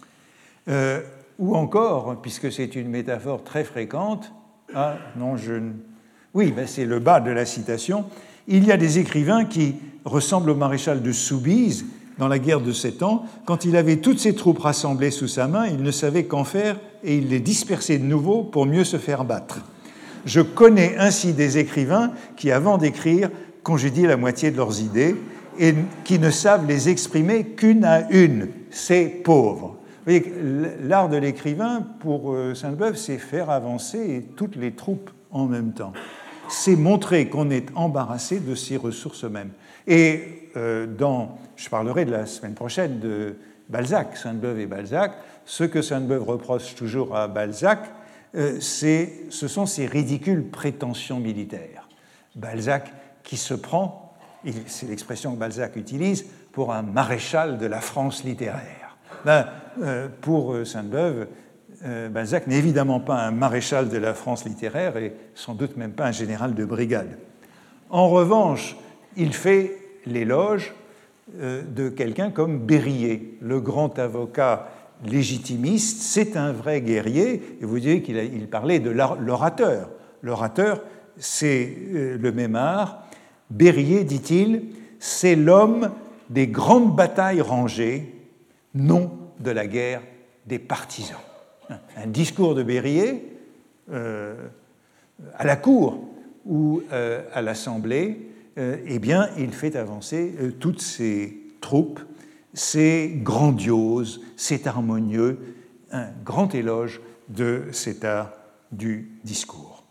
Euh, ou encore, puisque c'est une métaphore très fréquente, ah non, je... oui, ben c'est le bas de la citation, il y a des écrivains qui ressemblent au maréchal de Soubise dans la guerre de Sept Ans. Quand il avait toutes ses troupes rassemblées sous sa main, il ne savait qu'en faire et il les dispersait de nouveau pour mieux se faire battre. Je connais ainsi des écrivains qui, avant d'écrire, congédient la moitié de leurs idées et qui ne savent les exprimer qu'une à une. C'est pauvre. Vous voyez, l'art de l'écrivain, pour Sainte-Beuve, c'est faire avancer toutes les troupes en même temps. C'est montrer qu'on est embarrassé de ses ressources mêmes. Et euh, dans, je parlerai de la semaine prochaine de Balzac, Sainte-Beuve et Balzac, ce que Sainte-Beuve reproche toujours à Balzac, euh, c'est, ce sont ses ridicules prétentions militaires. Balzac qui se prend, c'est l'expression que Balzac utilise, pour un maréchal de la France littéraire. Ben, euh, pour Sainte-Beuve, euh, Balzac n'est évidemment pas un maréchal de la France littéraire et sans doute même pas un général de brigade. En revanche, il fait l'éloge euh, de quelqu'un comme Berryer, le grand avocat légitimiste. C'est un vrai guerrier, et vous direz qu'il a, il parlait de l'orateur. L'orateur, c'est euh, le même art. Berryer, dit-il, c'est l'homme des grandes batailles rangées, non de la guerre des partisans. Un discours de Berryer euh, à la cour ou euh, à l'Assemblée, euh, eh bien, il fait avancer euh, toutes ces troupes. C'est grandiose, c'est harmonieux, un grand éloge de cet art du discours.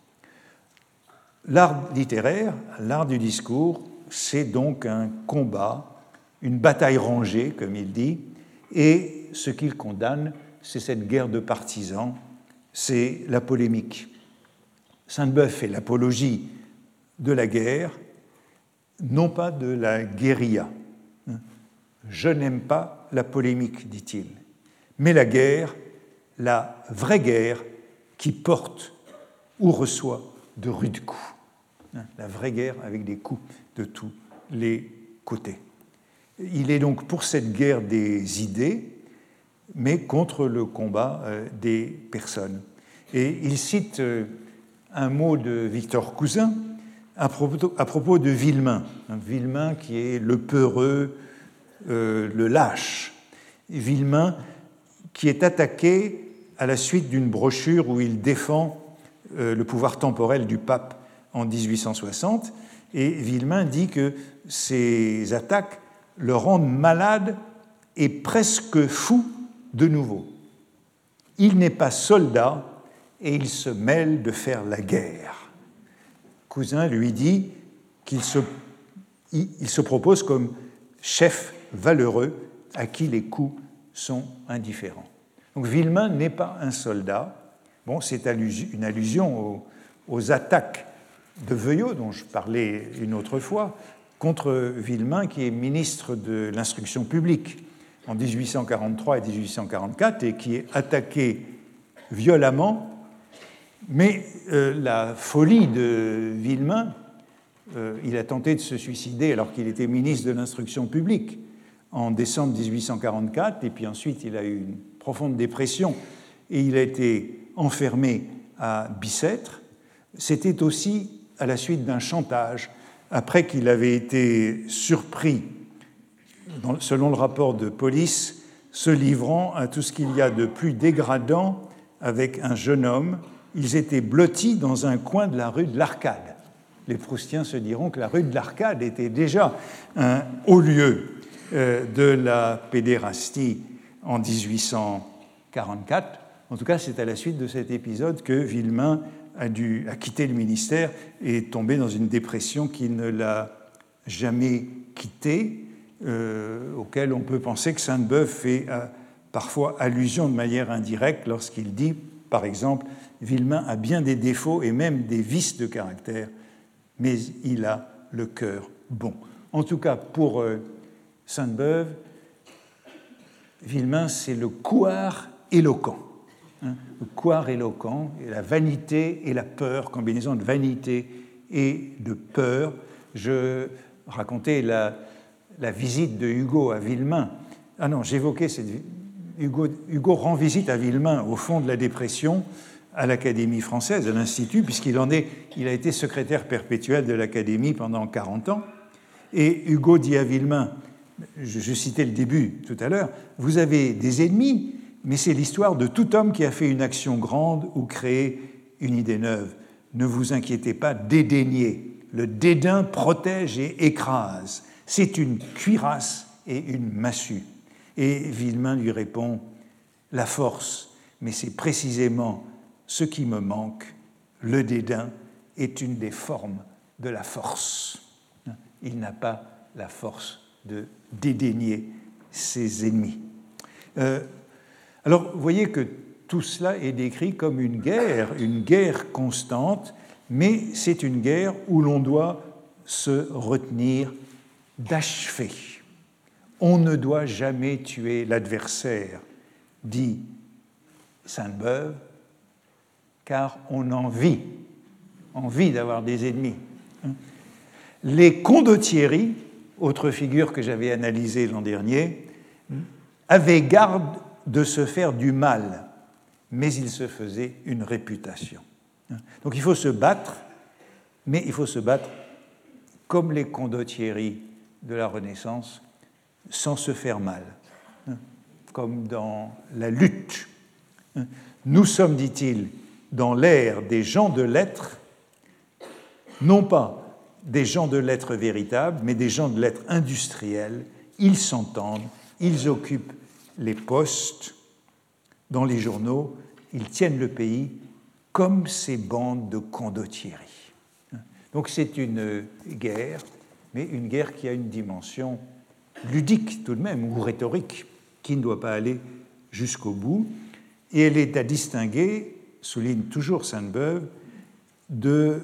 L'art littéraire, l'art du discours, c'est donc un combat, une bataille rangée, comme il dit, et ce qu'il condamne, c'est cette guerre de partisans, c'est la polémique. Sainte-Beuve fait l'apologie de la guerre, non pas de la guérilla. Je n'aime pas la polémique, dit-il, mais la guerre, la vraie guerre qui porte ou reçoit de rudes coups. La vraie guerre avec des coups de tous les côtés. Il est donc pour cette guerre des idées, mais contre le combat des personnes. Et il cite un mot de Victor Cousin à propos, à propos de Villemain. Villemain qui est le peureux, euh, le lâche. Villemain qui est attaqué à la suite d'une brochure où il défend euh, le pouvoir temporel du pape en dix-huit cent soixante. Et Villemain dit que ces attaques le rendent malade et presque fou de nouveau. Il n'est pas soldat et il se mêle de faire la guerre. Cousin lui dit qu'il se, il se propose comme chef valeureux à qui les coups sont indifférents. Donc Villemain n'est pas un soldat. Bon, c'est une allusion aux, aux attaques de Veuillot, dont je parlais une autre fois, contre Villemain, qui est ministre de l'Instruction publique en dix-huit cent quarante-trois et dix-huit cent quarante-quatre, et qui est attaqué violemment. Mais euh, la folie de Villemain, euh, il a tenté de se suicider alors qu'il était ministre de l'Instruction publique en décembre dix-huit cent quarante-quatre, et puis ensuite il a eu une profonde dépression et il a été enfermé à Bicêtre. C'était aussi à la suite d'un chantage, après qu'il avait été surpris, dans, selon le rapport de police, se livrant à tout ce qu'il y a de plus dégradant avec un jeune homme. Ils étaient blottis dans un coin de la rue de l'Arcade. Les Proustiens se diront que la rue de l'Arcade était déjà un haut lieu euh, de la pédérastie en dix-huit cent quarante-quatre. En tout cas, c'est à la suite de cet épisode que Villemain a dû a quitté le ministère et est tombé dans une dépression qui ne l'a jamais quitté, euh, auquel on peut penser que Sainte-Beuve fait euh, parfois allusion de manière indirecte lorsqu'il dit, par exemple, Villemain a bien des défauts et même des vices de caractère, mais il a le cœur bon. En tout cas, pour euh, Sainte-Beuve, Villemain, c'est le couard éloquent. Hein, le couard éloquent, et la vanité et la peur, combinaison de vanité et de peur. Je racontais la, la visite de Hugo à Villemain. Ah non, j'évoquais cette Hugo, Hugo rend visite à Villemain au fond de la dépression à l'Académie française, à l'Institut, puisqu'il en est, il a été secrétaire perpétuel de l'Académie pendant quarante ans. Et Hugo dit à Villemain, je, je citais le début tout à l'heure, vous avez des ennemis, mais c'est l'histoire de tout homme qui a fait une action grande ou créé une idée neuve. Ne vous inquiétez pas, dédaignez. Le dédain protège et écrase. C'est une cuirasse et une massue. Et Villemain lui répond, la force, mais c'est précisément ce qui me manque. Le dédain est une des formes de la force. Il n'a pas la force de dédaigner ses ennemis. Euh, alors, vous voyez que tout cela est décrit comme une guerre, une guerre constante, mais c'est une guerre où l'on doit se retenir d'achever. On ne doit jamais tuer l'adversaire, dit Sainte-Beuve, car on en vit, envie d'avoir des ennemis. Les condottieri, autre figure que j'avais analysée l'an dernier, avait garde de se faire du mal, mais il se faisait une réputation. Donc il faut se battre, mais il faut se battre comme les condottieri de la Renaissance, sans se faire mal, comme dans la lutte. Nous sommes, dit-il, dans l'ère des gens de lettres, non pas des gens de lettres véritables, mais des gens de lettres industriels. Ils s'entendent, ils occupent les postes dans les journaux, ils tiennent le pays comme ces bandes de condottieri. Donc c'est une guerre, mais une guerre qui a une dimension ludique tout de même, ou rhétorique, qui ne doit pas aller jusqu'au bout. Et elle est à distinguer, souligne toujours Sainte-Beuve, de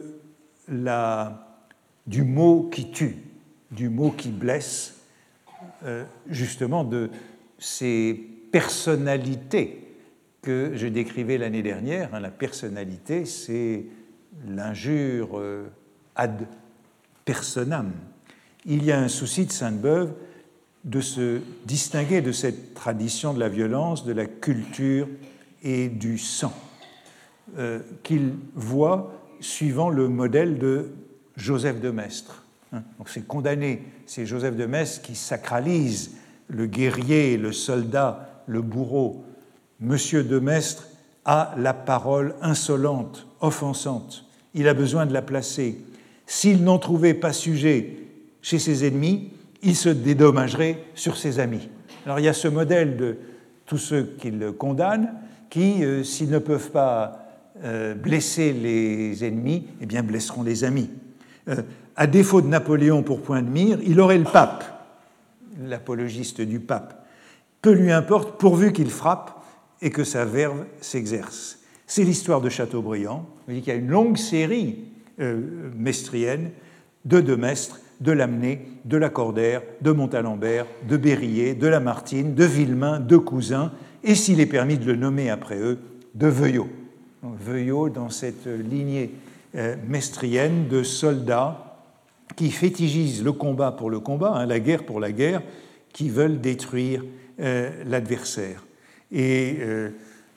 la, du mot qui tue, du mot qui blesse, euh, justement de ces personnalités que je décrivais l'année dernière. Hein, la personnalité, c'est l'injure euh, ad personam. Il y a un souci de Sainte-Beuve de se distinguer de cette tradition de la violence, de la culture et du sang, euh, qu'il voit suivant le modèle de Joseph de Maistre. Hein, donc c'est condamné, c'est Joseph de Maistre qui sacralise le guerrier, le soldat, le bourreau. Monsieur de Maistre a la parole insolente, offensante. Il a besoin de la placer. S'il n'en trouvait pas sujet chez ses ennemis, il se dédommagerait sur ses amis. Alors il y a ce modèle de tous ceux qui le condamnent, qui, euh, s'ils ne peuvent pas euh, blesser les ennemis, eh bien blesseront les amis. Euh, à défaut de Napoléon pour point de mire, il aurait le pape, l'apologiste du pape. Peu lui importe pourvu qu'il frappe et que sa verve s'exerce. C'est l'histoire de Chateaubriand. On dit qu'il y a une longue série euh, mestrienne de De Maistre, de Lamennais, de Lacordaire, de Montalembert, de Berryer, de Lamartine, de Villemain, de Cousin, et s'il est permis de le nommer après eux, de Veuillot. Donc, Veuillot dans cette lignée euh, mestrienne de soldats qui fétichisent le combat pour le combat, hein, la guerre pour la guerre, qui veulent détruire euh, l'adversaire. Et euh,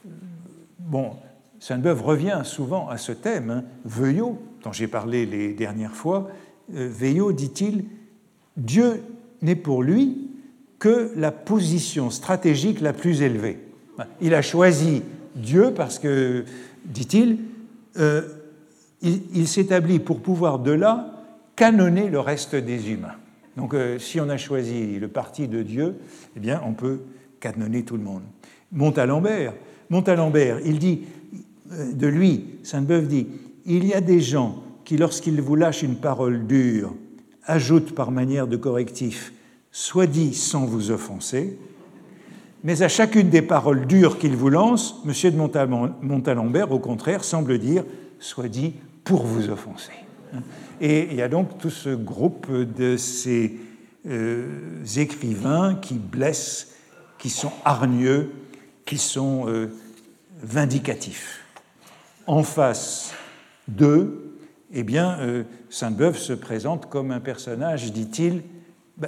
bon, Sainte-Beuve revient souvent à ce thème, hein, Veuillot, dont j'ai parlé les dernières fois. euh, Veuillot, dit-il, Dieu n'est pour lui que la position stratégique la plus élevée. Il a choisi Dieu parce que, dit-il, euh, il, il s'établit pour pouvoir de là canonner le reste des humains. Donc euh, si on a choisi le parti de Dieu, eh bien on peut canonner tout le monde. Montalembert, Montalembert, il dit de lui, Sainte-Beuve dit, il y a des gens qui, lorsqu'ils vous lâchent une parole dure, ajoutent par manière de correctif, soit dit sans vous offenser, mais à chacune des paroles dures qu'ils vous lancent, M. de Montalembert, au contraire, semble dire, soit dit pour vous offenser. Et il y a donc tout ce groupe de ces euh, écrivains qui blessent, qui sont hargneux, qui sont euh, vindicatifs. En face d'eux, eh bien, euh, Sainte-Beuve se présente comme un personnage, dit-il, ben,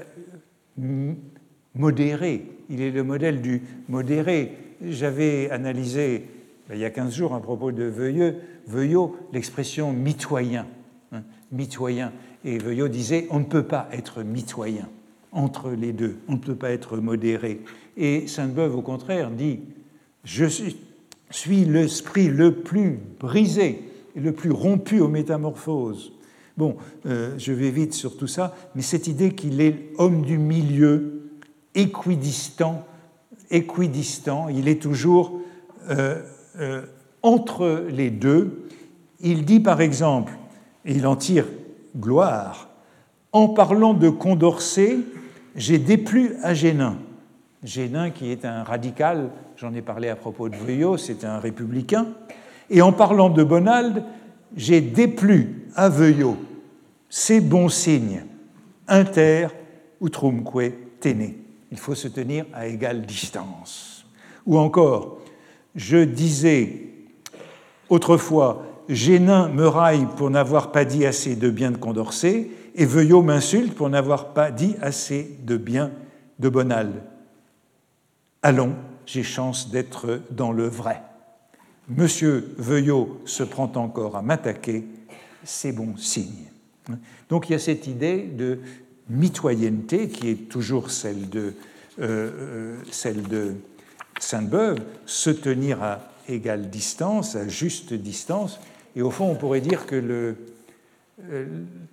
modéré. Il est le modèle du modéré. J'avais analysé, ben, il y a quinze jours, à propos de Veuillot, Veuillot l'expression mitoyen. Hein, mitoyen. Et Veuillot disait, on ne peut pas être mitoyen entre les deux, on ne peut pas être modéré. Et Sainte-Beuve, au contraire, dit, je suis, suis l'esprit le plus brisé, le plus rompu aux métamorphoses. Bon, euh, je vais vite sur tout ça, mais cette idée qu'il est homme du milieu, équidistant, équidistant, il est toujours euh, euh, entre les deux. Il dit par exemple, et il en tire gloire, en parlant de Condorcet, j'ai déplu à Génin. Génin qui est un radical, j'en ai parlé à propos de Veuillot, c'est un républicain. Et en parlant de Bonald, j'ai déplu à Veuillot. C'est bon signe. Inter utrumque tene. Il faut se tenir à égale distance. Ou encore, je disais autrefois, Génin me raille pour n'avoir pas dit assez de bien de Condorcet, et Veuillot m'insulte pour n'avoir pas dit assez de bien de Bonald. Allons, j'ai chance d'être dans le vrai. Monsieur Veuillot se prend encore à m'attaquer, c'est bon signe. Donc il y a cette idée de mitoyenneté qui est toujours celle de, euh, celle de Sainte-Beuve, se tenir à égale distance, à juste distance. Et au fond, on pourrait dire que le, euh,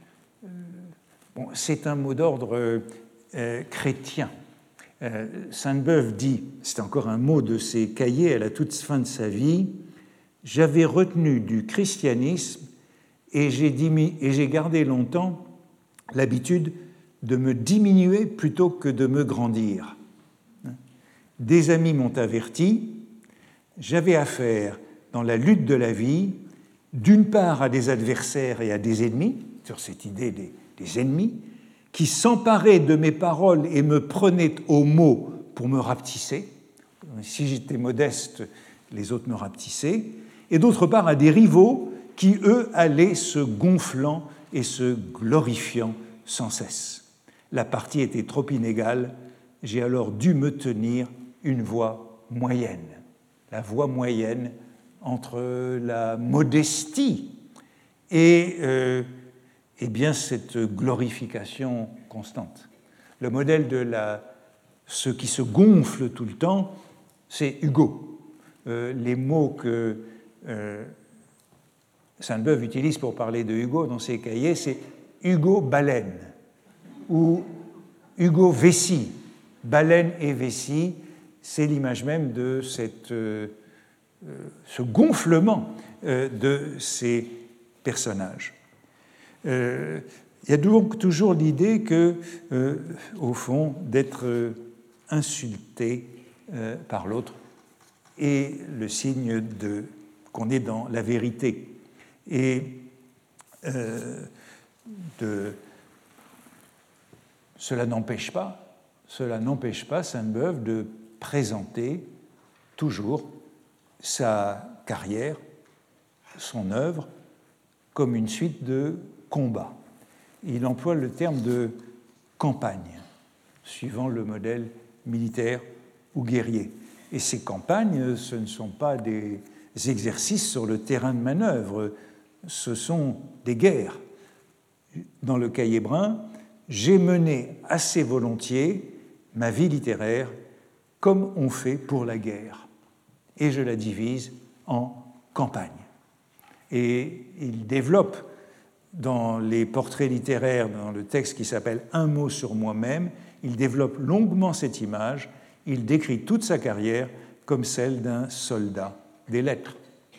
bon, c'est un mot d'ordre euh, chrétien. Euh, Sainte-Beuve dit, c'est encore un mot de ses cahiers à la toute fin de sa vie, « J'avais retenu du christianisme et j'ai, dimi- et j'ai gardé longtemps l'habitude de me diminuer plutôt que de me grandir. Des amis m'ont averti, j'avais affaire dans la lutte de la vie, d'une part à des adversaires et à des ennemis, sur cette idée des, des ennemis, qui s'emparaient de mes paroles et me prenaient au mot pour me rapetisser. Si j'étais modeste, les autres me rapetissaient. Et d'autre part à des rivaux qui, eux, allaient se gonflant et se glorifiant sans cesse. La partie était trop inégale, j'ai alors dû me tenir une voie moyenne. La voie moyenne entre la modestie et euh, eh bien, cette glorification constante. Le modèle de la, ce qui se gonfle tout le temps, c'est Hugo. Euh, les mots que euh, Sainte-Beuve utilise pour parler de Hugo dans ses cahiers, c'est Hugo baleine ou Hugo vessie. Baleine et vessie, c'est l'image même de cette, euh, ce gonflement euh, de ces personnages. Euh, il y a donc toujours l'idée que, euh, au fond, d'être euh, insulté euh, par l'autre est le signe de, qu'on est dans la vérité. Et euh, de, cela n'empêche pas, cela n'empêche pas Sainte-Beuve de présenter toujours sa carrière, son œuvre, comme une suite de combats. Il emploie le terme de campagne, suivant le modèle militaire ou guerrier. Et ces campagnes, ce ne sont pas des exercices sur le terrain de manœuvre, ce sont des guerres. Dans le cahier brun, j'ai mené assez volontiers ma vie littéraire comme on fait pour la guerre, et je la divise en campagnes. Et il développe dans les portraits littéraires, dans le texte qui s'appelle « Un mot sur moi-même », il développe longuement cette image, il décrit toute sa carrière comme celle d'un soldat des lettres.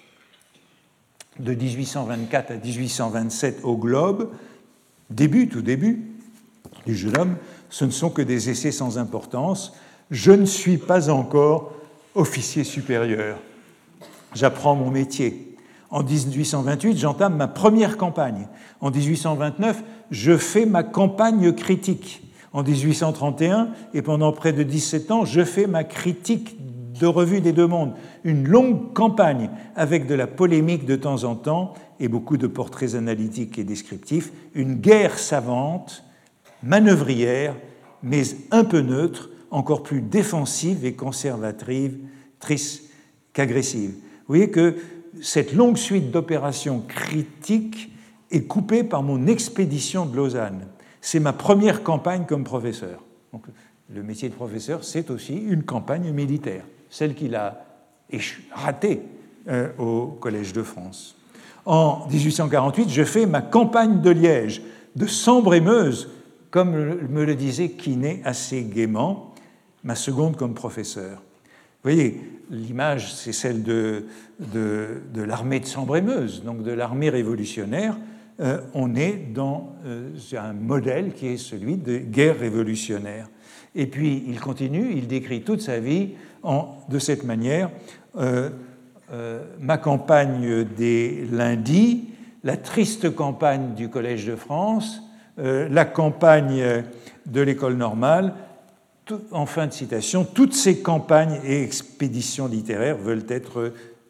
De dix-huit cent vingt-quatre à dix-huit cent vingt-sept au Globe, début, tout début du jeune homme, ce ne sont que des essais sans importance. Je ne suis pas encore officier supérieur. J'apprends mon métier. En dix-huit cent vingt-huit, j'entame ma première campagne. En dix-huit cent vingt-neuf, je fais ma campagne critique. En dix-huit cent trente et un, et pendant près de dix-sept ans, je fais ma critique de Revue des Deux Mondes. Une longue campagne avec de la polémique de temps en temps et beaucoup de portraits analytiques et descriptifs. Une guerre savante, manœuvrière, mais un peu neutre, encore plus défensive et conservatrice qu'agressive. Vous voyez que cette longue suite d'opérations critiques est coupée par mon expédition de Lausanne. C'est ma première campagne comme professeur. Donc, le métier de professeur, c'est aussi une campagne militaire, celle qu'il a ratée euh, au Collège de France. En dix-huit cent quarante-huit, je fais ma campagne de Liège, de Sambre-et-Meuse, comme me le disait Quinet assez gaiement, ma seconde comme professeur. Vous voyez, l'image, c'est celle de, de, de l'armée de Sambre-et-Meuse, donc de l'armée révolutionnaire. Euh, on est dans euh, un modèle qui est celui de guerre révolutionnaire. Et puis, il continue, il décrit toute sa vie en, de cette manière. Euh, euh, ma campagne des lundis, la triste campagne du Collège de France, euh, la campagne de l'école normale, tout, en fin de citation, toutes ces campagnes et expéditions littéraires veulent être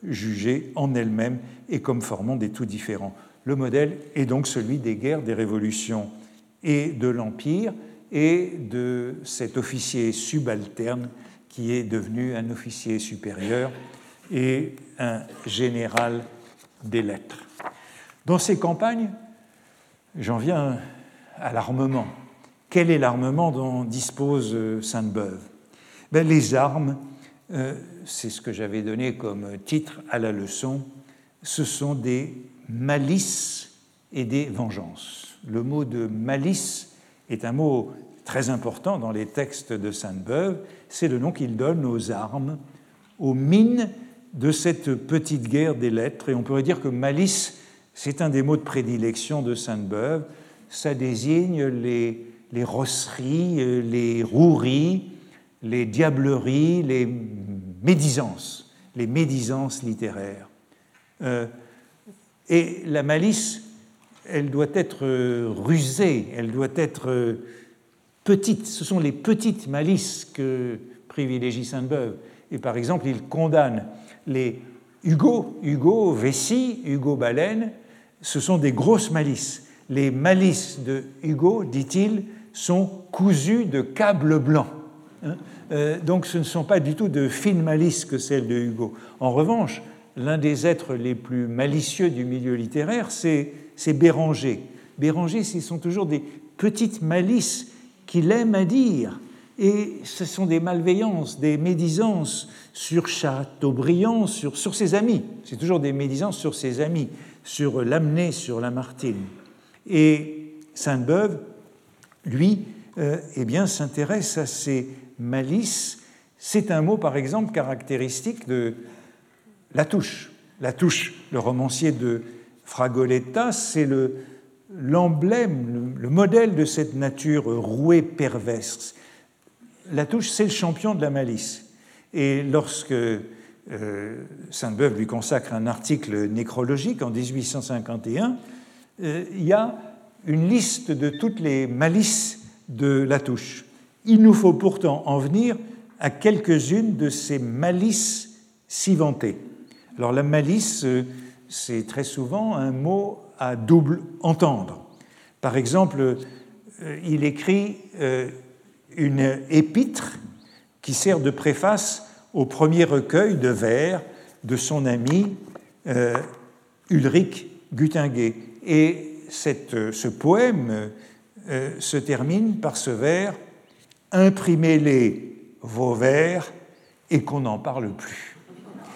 jugées en elles-mêmes et comme formant des tout différents. Le modèle est donc celui des guerres, des révolutions et de l'Empire, et de cet officier subalterne qui est devenu un officier supérieur et un général des lettres. Dans ces campagnes, j'en viens à l'armement. Quel est l'armement dont dispose Sainte-Beuve? Ben, les armes, euh, c'est ce que j'avais donné comme titre à la leçon, ce sont des malices et des vengeances. Le mot de malice est un mot très important dans les textes de Sainte-Beuve. C'est le nom qu'il donne aux armes, aux mines de cette petite guerre des lettres. Et on pourrait dire que malice, c'est un des mots de prédilection de Sainte-Beuve. Ça désigne les, les rosseries, les roueries, les diableries, les médisances, les médisances littéraires. Euh, et la malice, elle doit être rusée, elle doit être petite. Ce sont les petites malices que privilégie Sainte-Beuve. Et par exemple, il condamne les Hugo, Hugo Vessie, Hugo Baleine, ce sont des grosses malices. Les malices de Hugo, dit-il, sont cousues de câbles blancs. Hein euh, donc ce ne sont pas du tout de fines malices que celles de Hugo. En revanche, l'un des êtres les plus malicieux du milieu littéraire, c'est, c'est Béranger. Béranger, ce sont toujours des petites malices qu'il aime à dire. Et ce sont des malveillances, des médisances sur Chateaubriand, sur, sur ses amis. C'est toujours des médisances sur ses amis, sur Lamennais, sur Lamartine. Et Sainte-Beuve, lui, euh, eh bien, s'intéresse à ces malices. C'est un mot, par exemple, caractéristique de Latouche. Latouche, le romancier de Fragoletta, c'est le, l'emblème, le, le modèle de cette nature rouée perverse. Latouche, c'est le champion de la malice. Et lorsque euh, Sainte-Beuve lui consacre un article nécrologique en dix-huit cent cinquante et un, euh, il y a une liste de toutes les malices de Latouche. Il nous faut pourtant en venir à quelques-unes de ces malices si vantées. Alors la malice, c'est très souvent un mot à double entendre. Par exemple, il écrit une épître qui sert de préface au premier recueil de vers de son ami euh, Ulrich Guttinguet. Et cette, ce poème euh, se termine par ce vers « Imprimez-les vos vers et qu'on n'en parle plus euh, ».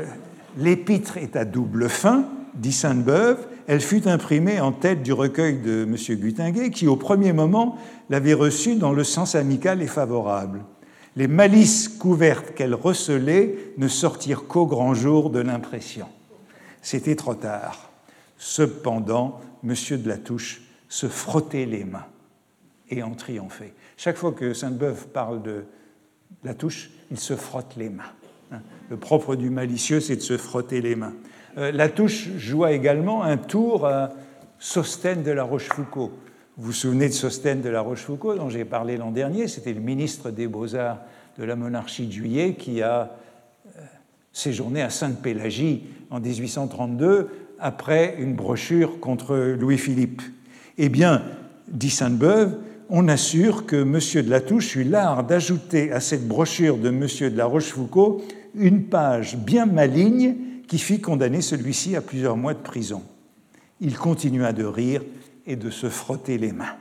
L'épître est à double fin, dit Sainte-Beuve. Elle fut imprimée en tête du recueil de M. Guttinguet, qui, au premier moment, l'avait reçue dans le sens amical et favorable. Les malices couvertes qu'elle recelait ne sortirent qu'au grand jour de l'impression. C'était trop tard. Cependant, M. de Latouche se frottait les mains et en triomphait. Chaque fois que Sainte-Beuve parle de Latouche, il se frotte les mains. Le propre du malicieux, c'est de se frotter les mains. Euh, Latouche joua également un tour à Sosthène de la Rochefoucauld. Vous vous souvenez de Sosthène de la Rochefoucauld, dont j'ai parlé l'an dernier? C'était le ministre des Beaux-Arts de la monarchie de Juillet qui a euh, séjourné à Sainte-Pélagie en dix-huit cent trente-deux après une brochure contre Louis-Philippe. Eh bien, dit Sainte-Beuve, on assure que M. de Latouche eut l'art d'ajouter à cette brochure de M. de la Rochefoucauld une page bien maligne qui fit condamner celui-ci à plusieurs mois de prison. Il continua de rire et de se frotter les mains.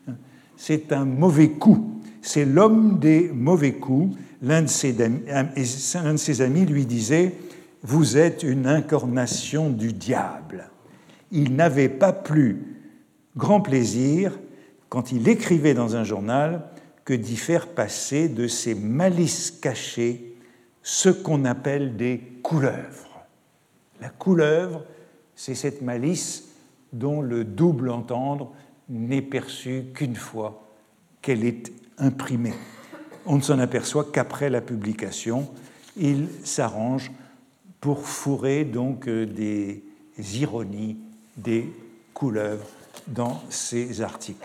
C'est un mauvais coup. C'est l'homme des mauvais coups. L'un de ses amis, l'un de ses amis lui disait « Vous êtes une incarnation du diable ». Il n'avait pas plus grand plaisir, quand il écrivait dans un journal, que d'y faire passer de ces malices cachées ce qu'on appelle des couleuvres. La couleuvre, c'est cette malice dont le double entendre n'est perçu qu'une fois qu'elle est imprimée. On ne s'en aperçoit qu'après la publication. Il s'arrange pour fourrer donc des ironies, des couleuvres dans ses articles.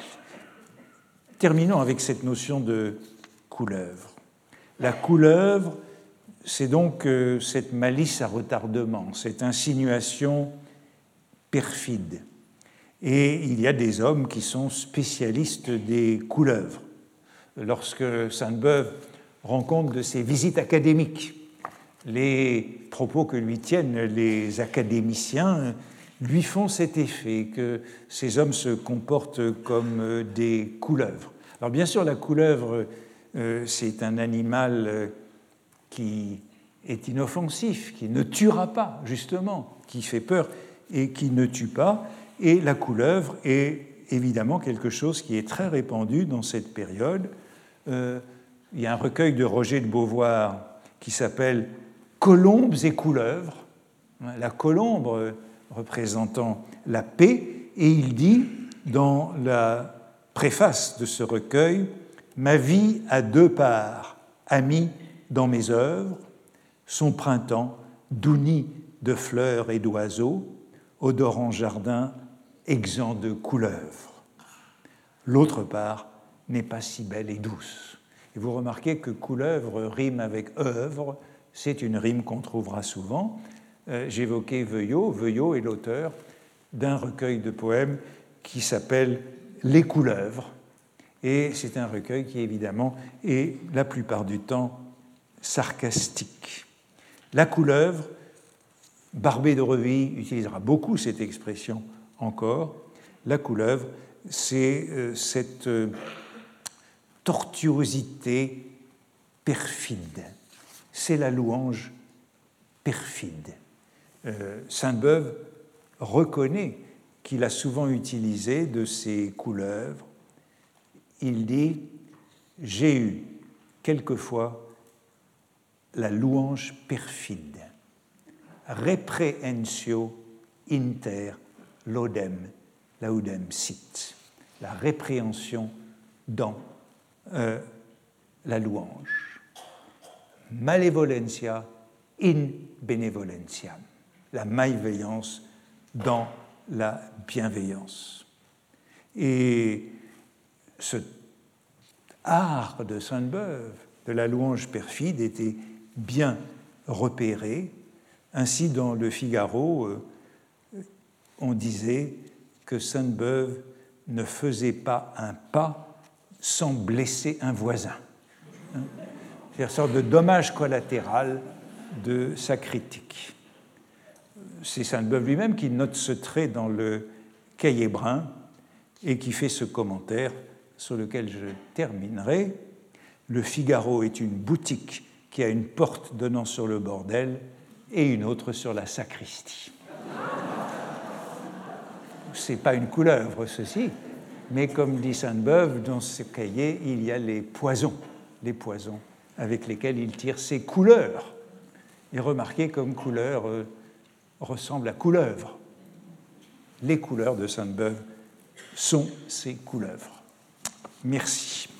Terminons avec cette notion de couleuvre. La couleuvre, c'est donc euh, cette malice à retardement, cette insinuation perfide. Et il y a des hommes qui sont spécialistes des couleuvres. Lorsque Sainte-Beuve rend compte de ses visites académiques, les propos que lui tiennent les académiciens lui font cet effet que ces hommes se comportent comme des couleuvres. Alors bien sûr, la couleuvre, euh, c'est un animal qui est inoffensif, qui ne tuera pas, justement, qui fait peur et qui ne tue pas. Et la couleuvre est évidemment quelque chose qui est très répandu dans cette période. Euh, il y a un recueil de Roger de Beauvoir qui s'appelle « Colombes et couleuvres », la colombe représentant la paix, et il dit dans la préface de ce recueil « Ma vie a deux parts, amie dans mes œuvres, son printemps, doux nid de fleurs et d'oiseaux, odorant jardin, exempt de couleuvres. L'autre part n'est pas si belle et douce. » Et vous remarquez que couleuvre rime avec œuvre, c'est une rime qu'on trouvera souvent. Euh, J'évoquais Veuillot. Veuillot est l'auteur d'un recueil de poèmes qui s'appelle Les couleuvres. Et c'est un recueil qui, évidemment, est la plupart du temps sarcastique. La couleuvre, Barbé d'Aurevilly utilisera beaucoup cette expression encore. La couleuvre, c'est euh, cette euh, tortuosité perfide. C'est la louange perfide. Euh, Sainte-Beuve reconnaît qu'il a souvent utilisé de ces couleuvres. Il dit « J'ai eu quelquefois la louange perfide, reprehensio inter laudem, laudem sit », la répréhension dans euh, la louange. Malevolentia in benevolentiam, la malveillance dans la bienveillance. Et ce art de Sainte-Beuve, de la louange perfide, était bien repéré. Ainsi, dans le Figaro, on disait que Sainte-Beuve ne faisait pas un pas sans blesser un voisin. C'est une sorte de dommage collatéral de sa critique. C'est Sainte-Beuve lui-même qui note ce trait dans le Cahier brun et qui fait ce commentaire sur lequel je terminerai. Le Figaro est une boutique qui a une porte donnant sur le bordel et une autre sur la sacristie. Ce n'est pas une couleuvre, ceci, mais comme dit Sainte-Beuve, dans ce cahier, il y a les poisons, les poisons avec lesquels il tire ses couleurs. Et remarquez comme couleur euh, ressemble à couleuvre. Les couleurs de Sainte-Beuve sont ces couleuvres. Merci.